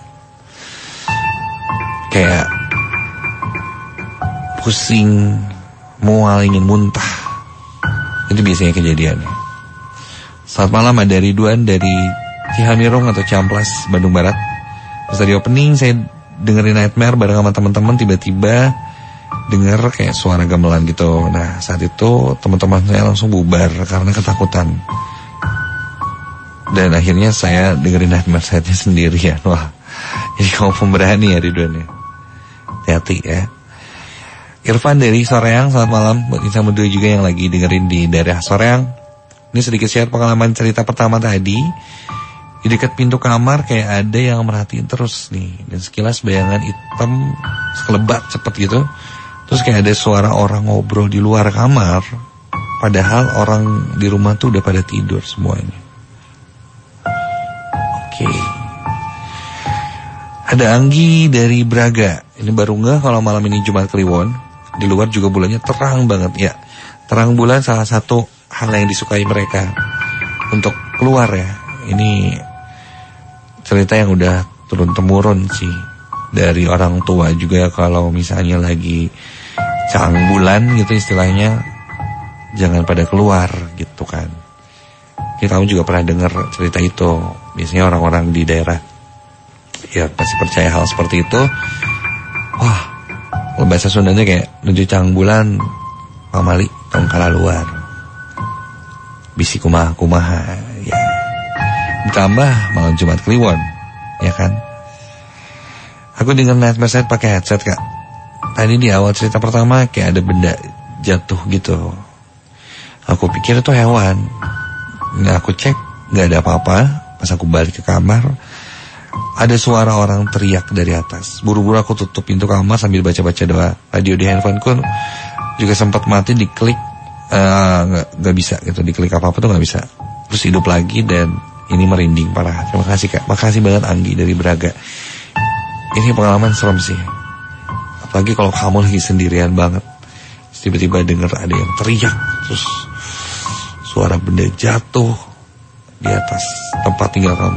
kayak pusing, mual, ingin muntah. Itu biasanya kejadiannya. Selamat malam, ada Ridwan dari Cihamirung atau Ciamplas, Bandung Barat. Pas tadi opening saya dengerin Nightmare bareng sama teman-teman, tiba-tiba denger kayak suara gamelan gitu. Nah, saat itu teman-teman saya langsung bubar karena ketakutan. Dan akhirnya saya dengerin Nightmare Side-nya sendirian. Wah, jadi kamu pemberani ya Ridwan ya. Hati-hati ya. Irfan dari Soreang, selamat malam buat Insan Muda juga yang lagi dengerin di daerah Soreang. Ini sedikit share pengalaman cerita pertama tadi. Di dekat pintu kamar kayak ada yang merhatiin terus nih, dan sekilas bayangan hitam sekelebat cepet gitu. Terus kayak ada suara orang ngobrol di luar kamar, padahal orang di rumah tuh udah pada tidur semuanya. Oke. Ada Anggi dari Braga. Ini baru nggak kalau malam ini Jumat Kliwon. Di luar juga bulannya terang banget ya. Terang bulan salah satu hal yang disukai mereka untuk keluar ya. Ini cerita yang udah turun-temurun sih dari orang tua juga, kalau misalnya lagi cang bulan gitu istilahnya, jangan pada keluar gitu kan. Kita juga pernah dengar cerita itu. Biasanya orang-orang di daerah ya pasti percaya hal seperti itu. Wah, bahasa Sundanya kayak nuju cang bulan pamali tong kala luar, bisi kumaha-kumaha ya. Ditambah malam Jumat Kliwon, ya kan? Aku denger Nightmare Side pakai headset Kak. Tadi di awal cerita pertama kayak ada benda jatuh gitu. Aku pikir itu hewan. Nah, aku cek gak ada apa-apa. Pas aku balik ke kamar, ada suara orang teriak dari atas. Buru-buru aku tutup pintu kamar sambil baca-baca doa. Radio di handphoneku juga sempat mati, diklik uh, gak, gak bisa gitu, diklik apa-apa tuh gak bisa. Terus hidup lagi dan ini merinding parah. Terima kasih Kak. Makasih banget Anggi dari Braga. Ini pengalaman serem sih. Apalagi kalau kamu lagi sendirian banget, tiba-tiba dengar ada yang teriak, terus suara benda jatuh di atas tempat tinggal kamu.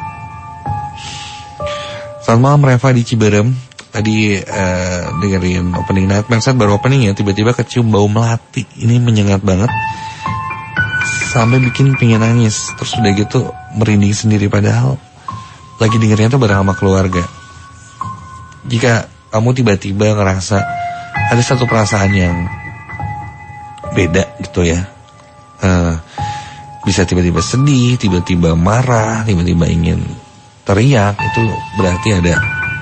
Selamat malam Reva di Ciberem. Tadi uh, dengerin opening Nightmare Side, baru opening ya, tiba-tiba kecium bau melati. Ini menyengat banget, sampai bikin pengen nangis. Terus udah gitu merinding sendiri, padahal lagi dengerinnya tuh bareng sama keluarga. jika kamu tiba-tiba ngerasa ada satu perasaan yang beda gitu ya, uh, bisa tiba-tiba sedih, tiba-tiba marah, tiba-tiba ingin teriak, itu berarti ada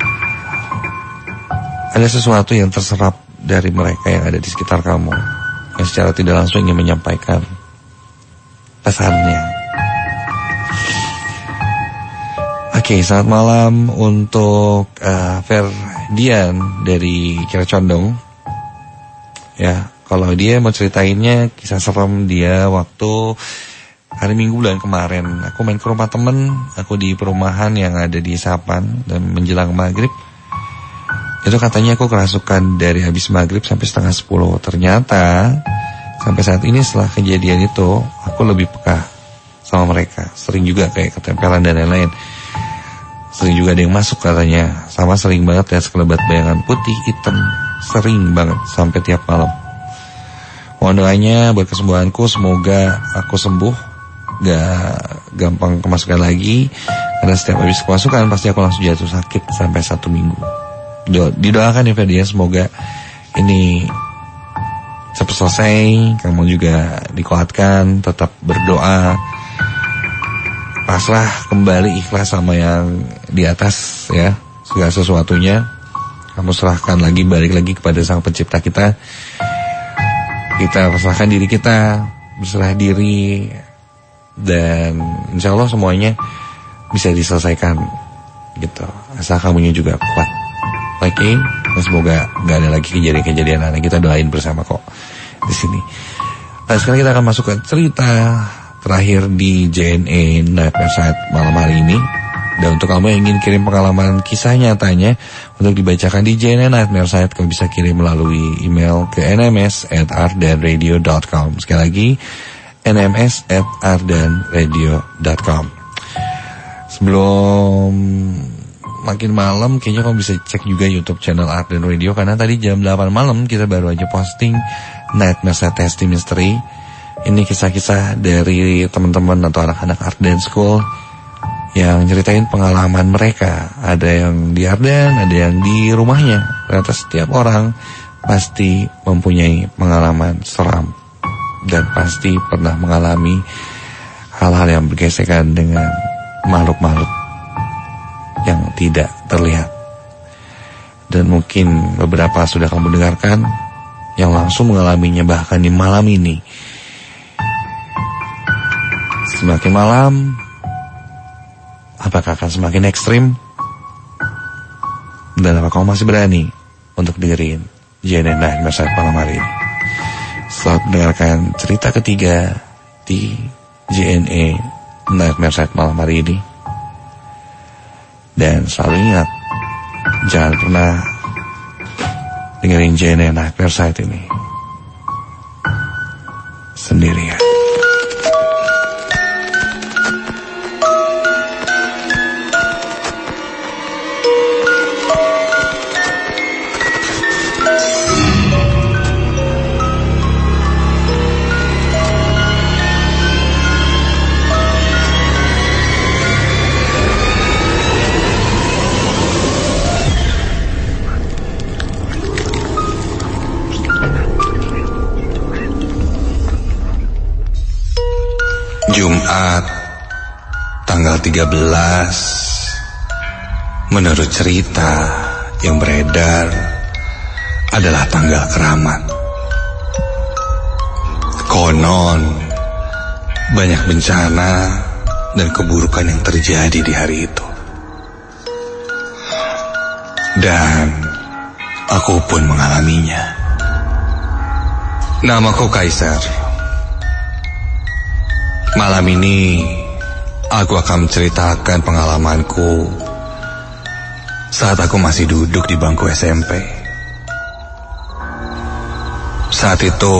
ada sesuatu yang terserap dari mereka yang ada di sekitar kamu, yang secara tidak langsung ingin menyampaikan pesannya. Oke, okay, selamat malam untuk uh, Ferdian dari Kira Condong. Ya, kalau dia mau ceritainnya kisah serem dia waktu hari Minggu bulan kemarin. Aku main ke rumah temen, aku di perumahan yang ada di Sapan, dan menjelang maghrib itu katanya aku kerasukan dari habis maghrib sampai setengah sepuluh. Ternyata sampai saat ini setelah kejadian itu aku lebih peka sama mereka. Sering juga kayak ketempelan dan lain-lain. Sering juga ada yang masuk katanya. Sama sering banget lihat sekelebat bayangan putih hitam. Sering banget sampai tiap malam. Mohon doanya buat kesembuhanku, semoga aku sembuh, gak gampang kemasukan lagi. Karena setiap habis kemasukan pasti aku langsung jatuh sakit sampai satu minggu. Didoakan ya Ferdian, semoga ini cepat selesai. Kamu juga dikuatkan, tetap berdoa, pasrah kembali, ikhlas sama yang di atas ya. Segala sesuatunya kamu serahkan lagi, balik lagi kepada Sang Pencipta kita. Kita pasrahkan diri kita, berserah diri, dan insya Allah semuanya bisa diselesaikan gitu. Asal kamunya juga kuat. Oke, okay? Dan semoga gak ada lagi kejadian-kejadian aneh. Kita doain bersama kok di sini. Nah, sekarang kita akan masuk ke cerita terakhir di J N E Nightmare Side malam hari ini. Dan untuk kamu yang ingin kirim pengalaman kisah nyatanya untuk dibacakan di J N E Nightmare Side, kamu bisa kirim melalui email ke n m s at ardanradio dot com. Sekali lagi, n m s at ardanradio dot com. Sebelum makin malam, kayaknya kamu bisa cek juga YouTube channel Ardan Radio, karena tadi jam delapan malam kita baru aja posting Nightmare Side Testy Mystery. Ini kisah-kisah dari teman-teman atau anak-anak Ardan School yang ceritain pengalaman mereka. Ada yang di Ardan, ada yang di rumahnya. Ternyata setiap orang pasti mempunyai pengalaman seram dan pasti pernah mengalami hal-hal yang bergesekan dengan makhluk-makhluk yang tidak terlihat. Dan mungkin beberapa sudah kamu dengarkan yang langsung mengalaminya bahkan di malam ini. Semakin malam, apakah akan semakin ekstrim? Dan apa kamu masih berani untuk dengerin J N E Nightmare Side malam hari ini? Selamat mendengarkan cerita ketiga di J N E Nightmare Side malam hari ini. Dan selalu ingat, jangan pernah dengerin J N E Nightmare Side ini sendirian.
Jumat, tanggal tiga belas, menurut cerita yang beredar adalah tanggal keramat. Konon, banyak bencana dan keburukan yang terjadi di hari itu. Dan aku pun mengalaminya. Namaku Kaisar. Malam ini aku akan menceritakan pengalamanku saat aku masih duduk di bangku S M P. Saat itu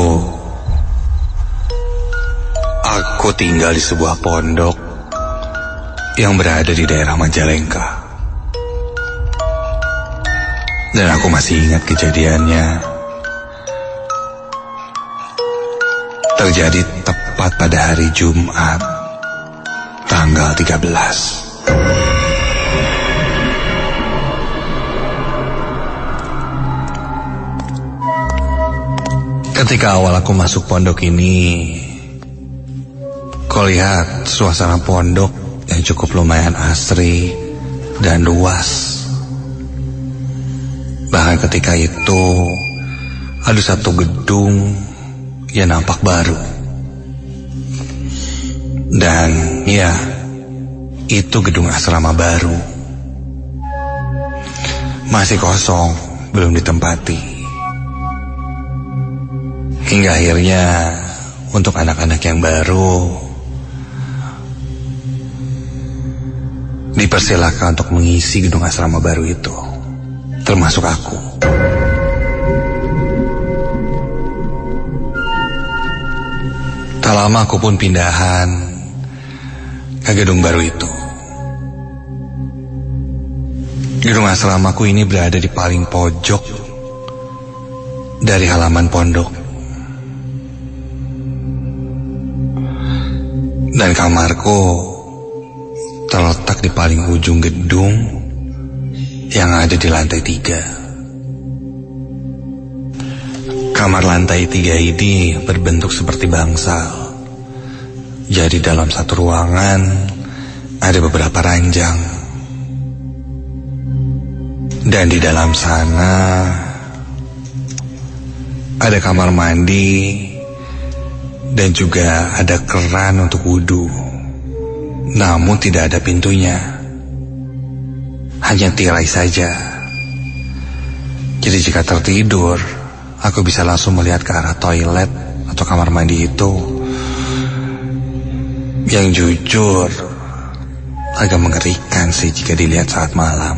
aku tinggal di sebuah pondok yang berada di daerah Majalengka. Dan aku masih ingat kejadiannya. Terjadi tepat pada hari Jumat, tanggal tiga belas. Ketika awal aku masuk pondok ini, kau lihat suasana pondok yang cukup lumayan asri dan luas. Bahkan ketika itu ada satu gedung yang nampak baru. Dan ya, itu gedung asrama baru. Masih kosong, belum ditempati. Hingga akhirnya untuk anak-anak yang baru dipersilakan untuk mengisi gedung asrama baru itu, termasuk aku. Tak lama aku pun pindahan ke gedung baru itu. Gedung asramaku ini berada di paling pojok dari halaman pondok. Dan kamarku terletak di paling ujung gedung yang ada di lantai tiga. Kamar lantai tiga ini berbentuk seperti bangsal. Jadi dalam satu ruangan ada beberapa ranjang. Dan di dalam sana ada kamar mandi dan juga ada keran untuk wudhu. Namun tidak ada pintunya, hanya tirai saja. Jadi jika tertidur, aku bisa langsung melihat ke arah toilet atau kamar mandi itu. Yang jujur agak mengerikan sih jika dilihat saat malam.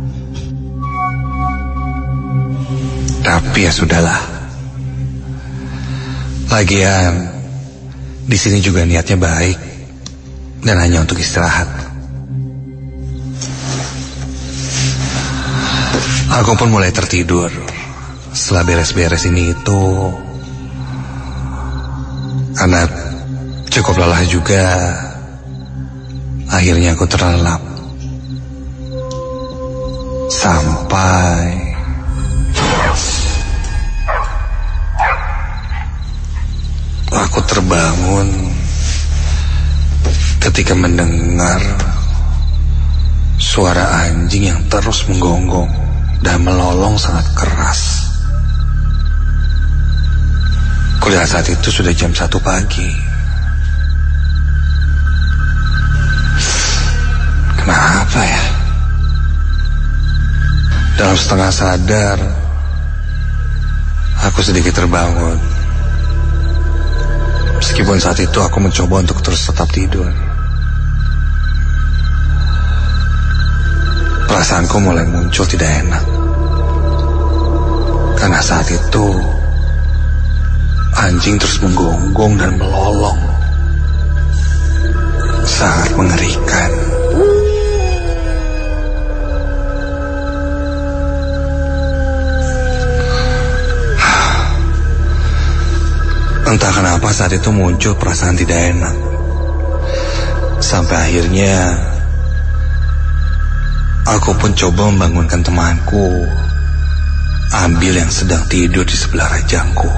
Tapi ya sudahlah. Lagian di sini juga niatnya baik dan hanya untuk istirahat. Aku pun mulai tertidur. Setelah beres-beres ini itu, karena cukup lelah juga, akhirnya aku terlelap. Sampai aku terbangun ketika mendengar suara anjing yang terus menggonggong dan melolong sangat keras. Kulihat saat itu sudah jam satu pagi. Kenapa ya? Dalam setengah sadar, aku sedikit terbangun. Meskipun saat itu aku mencoba untuk terus tetap tidur. Perasaanku mulai muncul tidak enak. Karena saat itu anjing terus menggonggong dan melolong. Sangat mengerikan. Entah kenapa saat itu muncul perasaan tidak enak. Sampai akhirnya aku pun coba membangunkan temanku, Ambil yang sedang tidur di sebelah rajangku.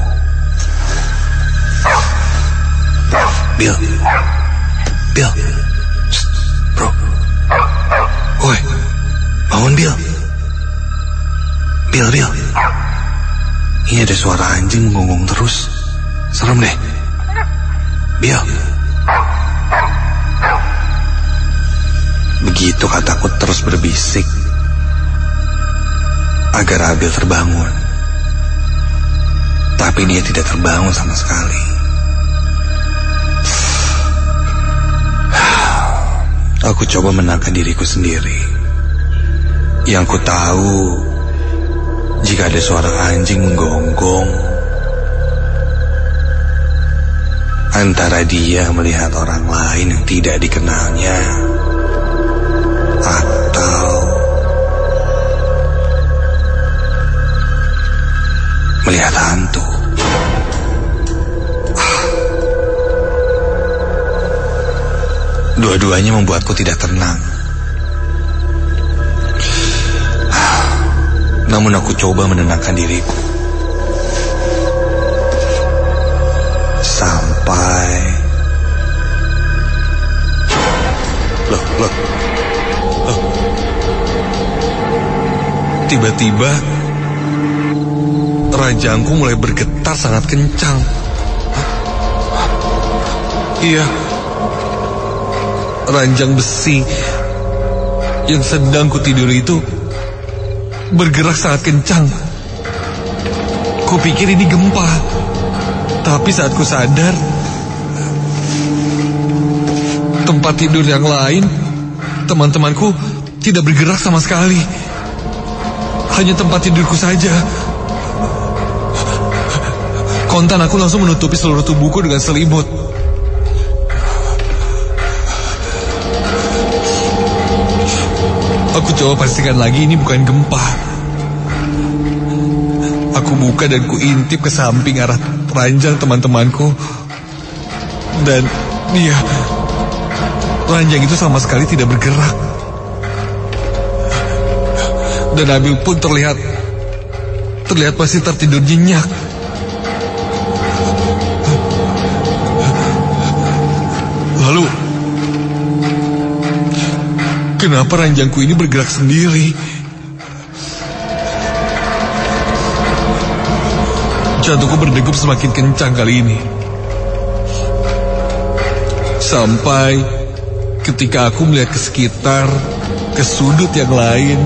Bill, Bill, Shh, bro, woi, bangun Bill, Bill, Bill. Ini ada suara anjing menggonggong terus, serem deh. Bill. Begitu kataku terus berbisik agar Abil terbangun. Tapi dia tidak terbangun sama sekali. Aku coba menenangkan diriku sendiri. Yang ku tahu, jika ada suara anjing menggonggong, antara dia melihat orang lain yang tidak dikenalnya, atau melihat hantu. Dua-duanya membuatku tidak tenang. Namun aku coba menenangkan diriku. Tiba-tiba ranjangku mulai bergetar sangat kencang. Iya, ranjang besi yang sedang kutidur itu bergerak sangat kencang. Kupikir ini gempa, tapi saat ku sadar, tempat tidur yang lain, teman-temanku tidak bergerak sama sekali. Hanya tempat tidurku saja. Kontan aku langsung menutupi seluruh tubuhku dengan selimut. Aku coba pastikan lagi ini bukan gempa. Aku buka dan kuintip ke samping arah ranjang teman-temanku. Dan iya, ranjang itu sama sekali tidak bergerak. Dan Nabil pun terlihat Terlihat masih tertidur nyenyak. Lalu kenapa ranjangku ini bergerak sendiri? Jantungku berdegup semakin kencang kali ini. Sampai ketika aku melihat ke sekitar, ke sudut yang lain,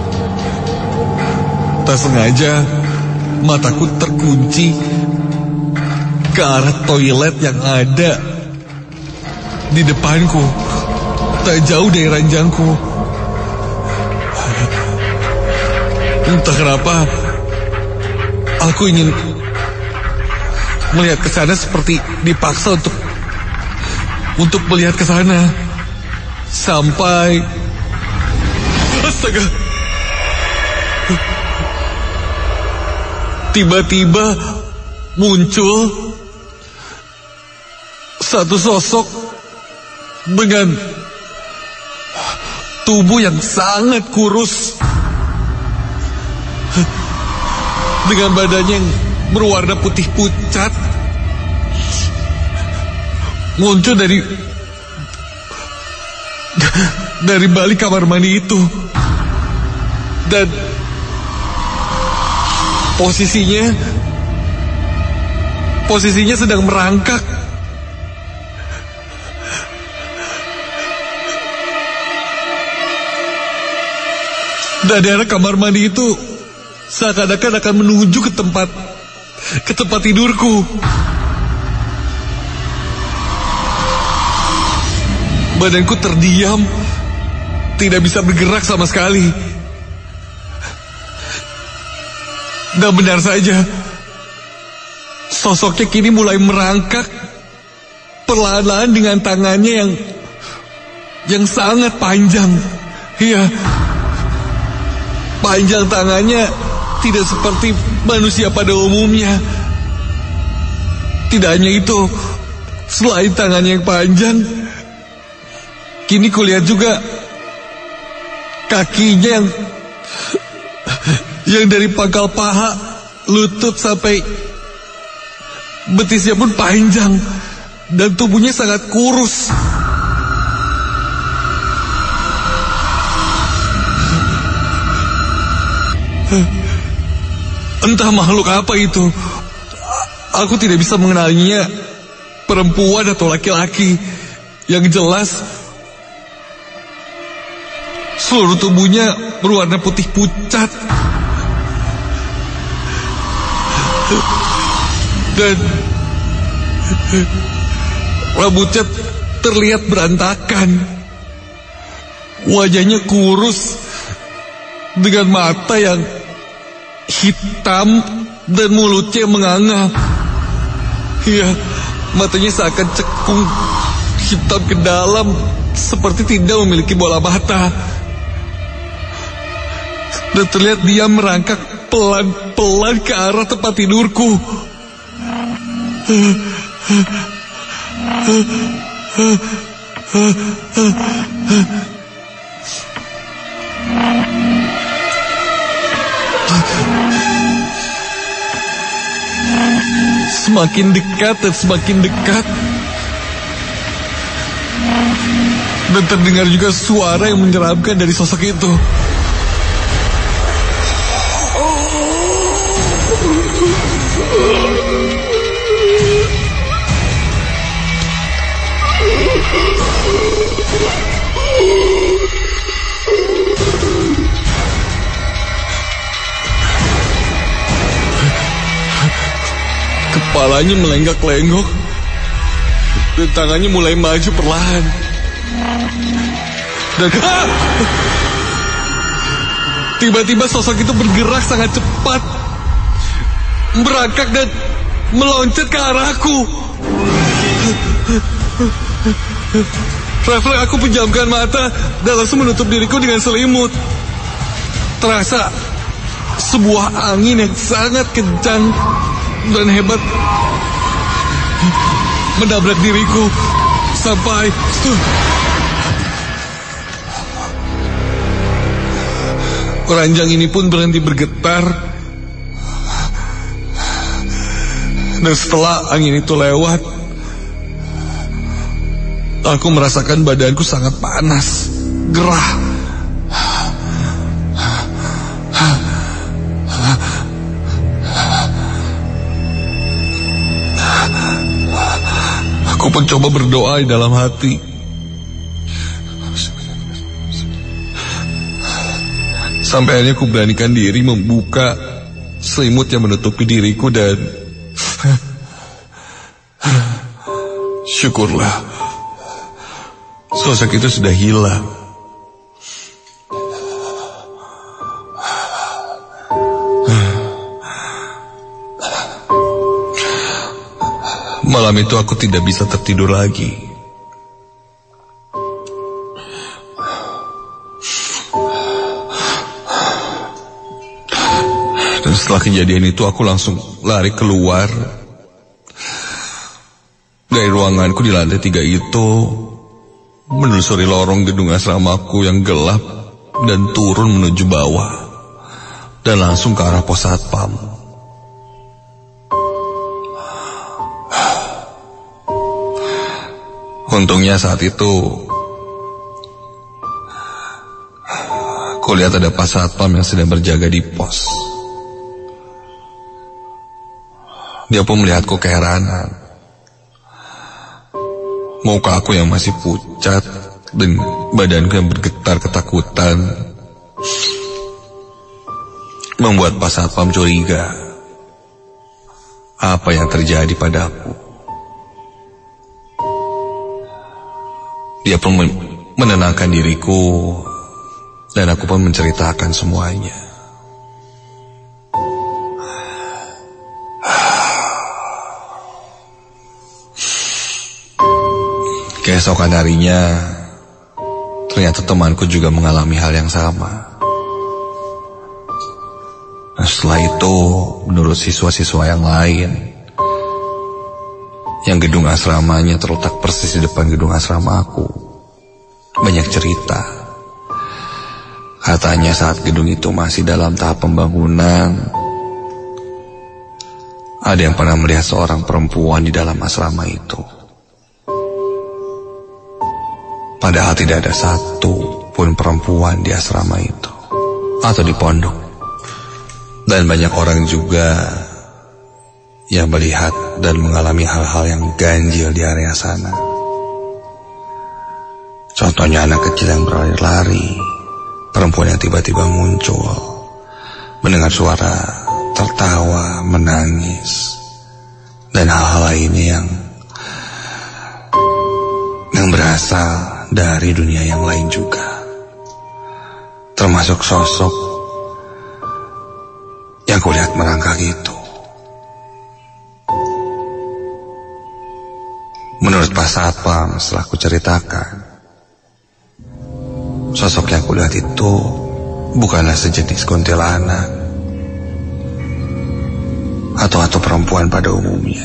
tak sengaja mataku terkunci ke arah toilet yang ada di depanku, tak jauh dari ranjangku. Entah kenapa aku ingin melihat ke sana, seperti dipaksa untuk untuk melihat ke sana. Sampai astaga, tiba-tiba muncul satu sosok dengan tubuh yang sangat kurus, dengan badannya yang berwarna putih pucat, muncul dari dari balik kamar mandi itu. Dan posisinya posisinya sedang merangkak. Dan dari kamar mandi itu seakan-akan akan menuju ke tempat ke tempat tidurku. Badanku terdiam, tidak bisa bergerak sama sekali. Dan benar saja, sosoknya kini mulai merangkak perlahan-lahan dengan tangannya yang yang sangat panjang. Iya, panjang tangannya, tidak seperti manusia pada umumnya. Tidak hanya itu, selain tangannya yang panjang, kini kulihat juga kakinya yang yang dari pangkal paha, lutut sampai betisnya pun panjang, dan tubuhnya sangat kurus. Entah makhluk apa itu. Aku tidak bisa mengenalinya perempuan atau laki-laki. Yang jelas seluruh tubuhnya berwarna putih pucat. Dan rambutnya terlihat berantakan. Wajahnya kurus dengan mata yang hitam dan mulutnya menganga. Iya, matanya seakan cekung hitam ke dalam, seperti tidak memiliki bola mata. Dan terlihat dia merangkak pelan-pelan ke arah tempat tidurku. Semakin dekat dan semakin dekat. Dan terdengar juga suara yang menyeramkan dari sosok itu.
Kepalanya melenggak-lenggok dan tangannya mulai maju perlahan. Dan ah! Tiba-tiba sosok itu bergerak sangat cepat, merangkak dan meloncat ke arahku. Refleks aku pejamkan mata dan langsung menutup diriku dengan selimut. Terasa sebuah angin yang sangat kencang dan hebat menabrak diriku sampai uh, ranjang ini pun berhenti bergetar. Dan setelah angin itu lewat, aku merasakan badanku sangat panas, gerah. Aku mencoba berdoa di dalam hati. Sampai akhirnya aku beranikan diri membuka selimut yang menutupi diriku dan syukurlah sosok itu sudah hilang. Malam itu aku tidak bisa tertidur lagi. Dan setelah kejadian itu aku langsung lari keluar dari ruanganku di lantai tiga itu, menelusuri lorong gedung asramaku yang gelap dan turun menuju bawah dan langsung ke arah pos satpam. Untungnya saat itu aku lihat ada pas satpam yang sedang berjaga di pos. Dia pun melihatku keheranan. Muka aku yang masih pucat dan badanku yang bergetar ketakutan membuat pas satpam curiga apa yang terjadi padaku. Dia pun menenangkan diriku dan aku pun menceritakan semuanya. Keesokan harinya, ternyata temanku juga mengalami hal yang sama. Nah, setelah itu, menurut siswa-siswa yang lain, yang gedung asramanya terletak persis di depan gedung asrama aku, banyak cerita. Katanya saat gedung itu masih dalam tahap pembangunan, ada yang pernah melihat seorang perempuan di dalam asrama itu. Padahal tidak ada satu pun perempuan di asrama itu atau di pondok. Dan banyak orang juga yang melihat dan mengalami hal-hal yang ganjil di area sana. Contohnya anak kecil yang berlari-lari, perempuan yang tiba-tiba muncul, mendengar suara tertawa, menangis, dan hal-hal lainnya yang yang berasal dari dunia yang lain juga. Termasuk sosok yang kulihat merangkak itu. Menurut Pak Satpam, setelah ku ceritakan, sosok yang kulihat itu bukanlah sejenis kuntilanak atau atau perempuan pada umumnya.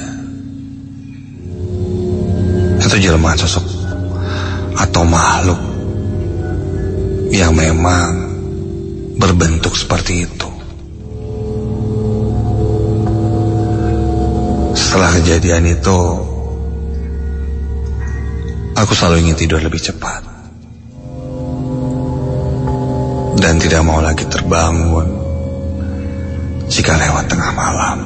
Itu jelmaan sosok atau makhluk yang memang berbentuk seperti itu. Setelah kejadian itu, aku selalu ingin tidur lebih cepat dan tidak mau lagi terbangun jika lewat tengah malam.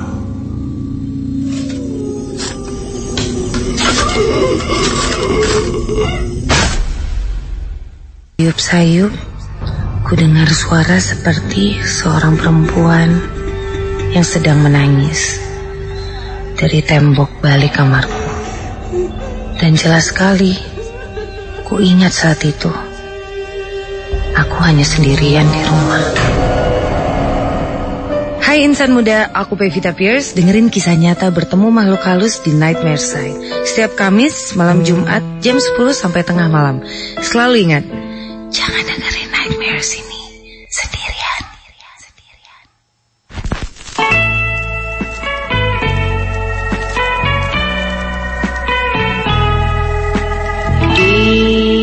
Sayup-sayup, ku dengar suara seperti seorang perempuan yang sedang menangis dari tembok balik kamarku. Dan jelas sekali, ku ingat saat itu, aku hanya sendirian di rumah. Hai insan muda, aku Pevita Pierce. Dengerin kisah nyata bertemu makhluk halus di Nightmare Side setiap Kamis malam Jumat jam sepuluh sampai tengah malam. Selalu ingat, jangan dengerin Nightmares ini sendirian.
Di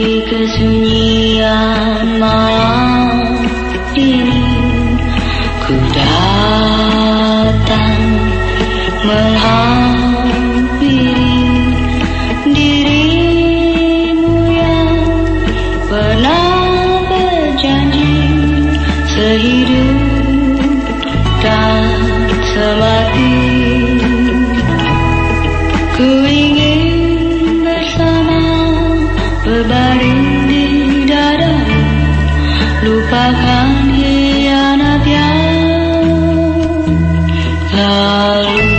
kesunyian malam ini ku datang menghampiri dirimu yang pernah berjanji sehidup dan semati. Ku ingin bersama berbaring di dadamu, lupakan hianat yang lalu.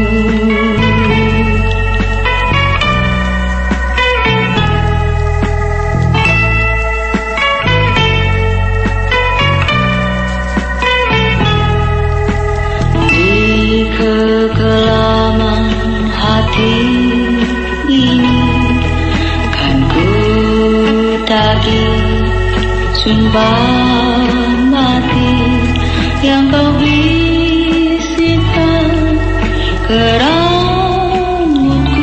Di kekelaman hati ini kan ku tagih sumpah mati yang kau bisikkan ke rambutku,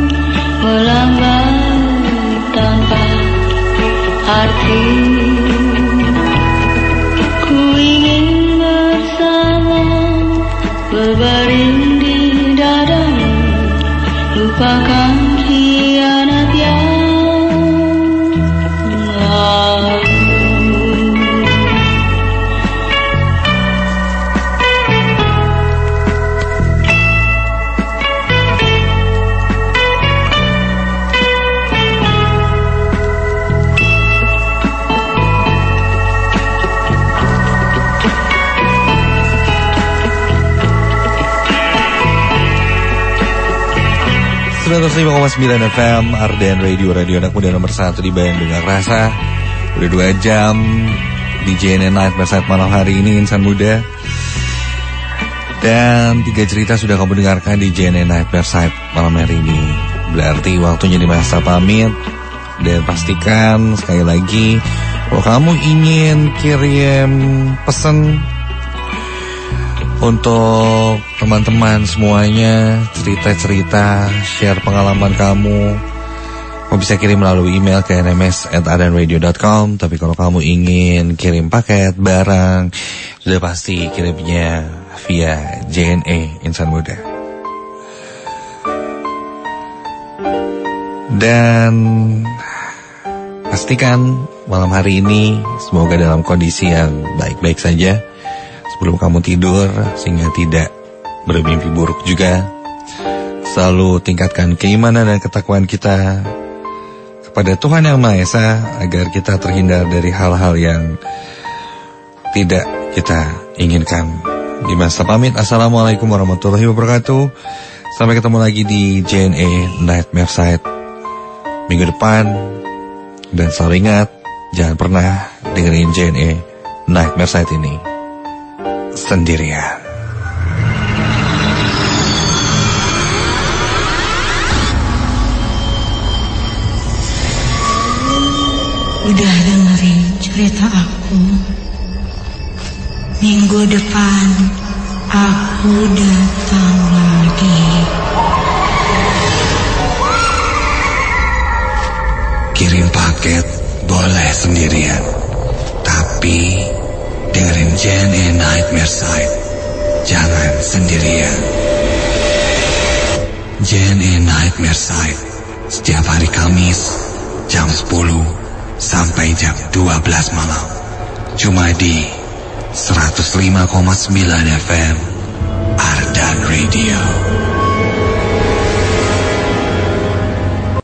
melambai tanpa arti. Ku ingin bersama berbaring di dadamu, lupakan hianat yang lalu.
seratus lima koma sembilan F M Arden Radio, radio anak muda nomor satu di Bandung. Gak rasa udah dua jam di J N N Nightmare Side malam hari ini insan muda. Dan tiga cerita sudah kamu dengarkan di J N N Nightmare Side malam hari ini. Berarti waktunya di masa pamit. Dan pastikan sekali lagi, kalau kamu ingin kirim pesan untuk teman-teman semuanya, cerita-cerita, share pengalaman kamu, kamu bisa kirim melalui email ke n m s at arden radio dot com. Tapi kalau kamu ingin kirim paket, barang, sudah pasti kirimnya via J N E Insan Muda. Dan pastikan malam hari ini semoga dalam kondisi yang baik-baik saja sebelum kamu tidur, sehingga tidak bermimpi buruk juga. Selalu tingkatkan keimanan dan ketakwaan kita kepada Tuhan Yang Maha Esa, agar kita terhindar dari hal-hal yang tidak kita inginkan. Di masa pamit, assalamualaikum warahmatullahi wabarakatuh. Sampai ketemu lagi di J N E Nightmare Side minggu depan. Dan selalu ingat, jangan pernah dengerin J N E Nightmare Side ini sendirian.
Udah dengerin cerita aku? Minggu depan aku datang lagi.
Kirim paket boleh sendirian, tapi dengerin J N E Nightmare Side, jangan sendirian. J N E Nightmare Side setiap hari Kamis jam sepuluh sampai jam dua belas malam, cuma di
seratus lima koma sembilan F M Ardan Radio.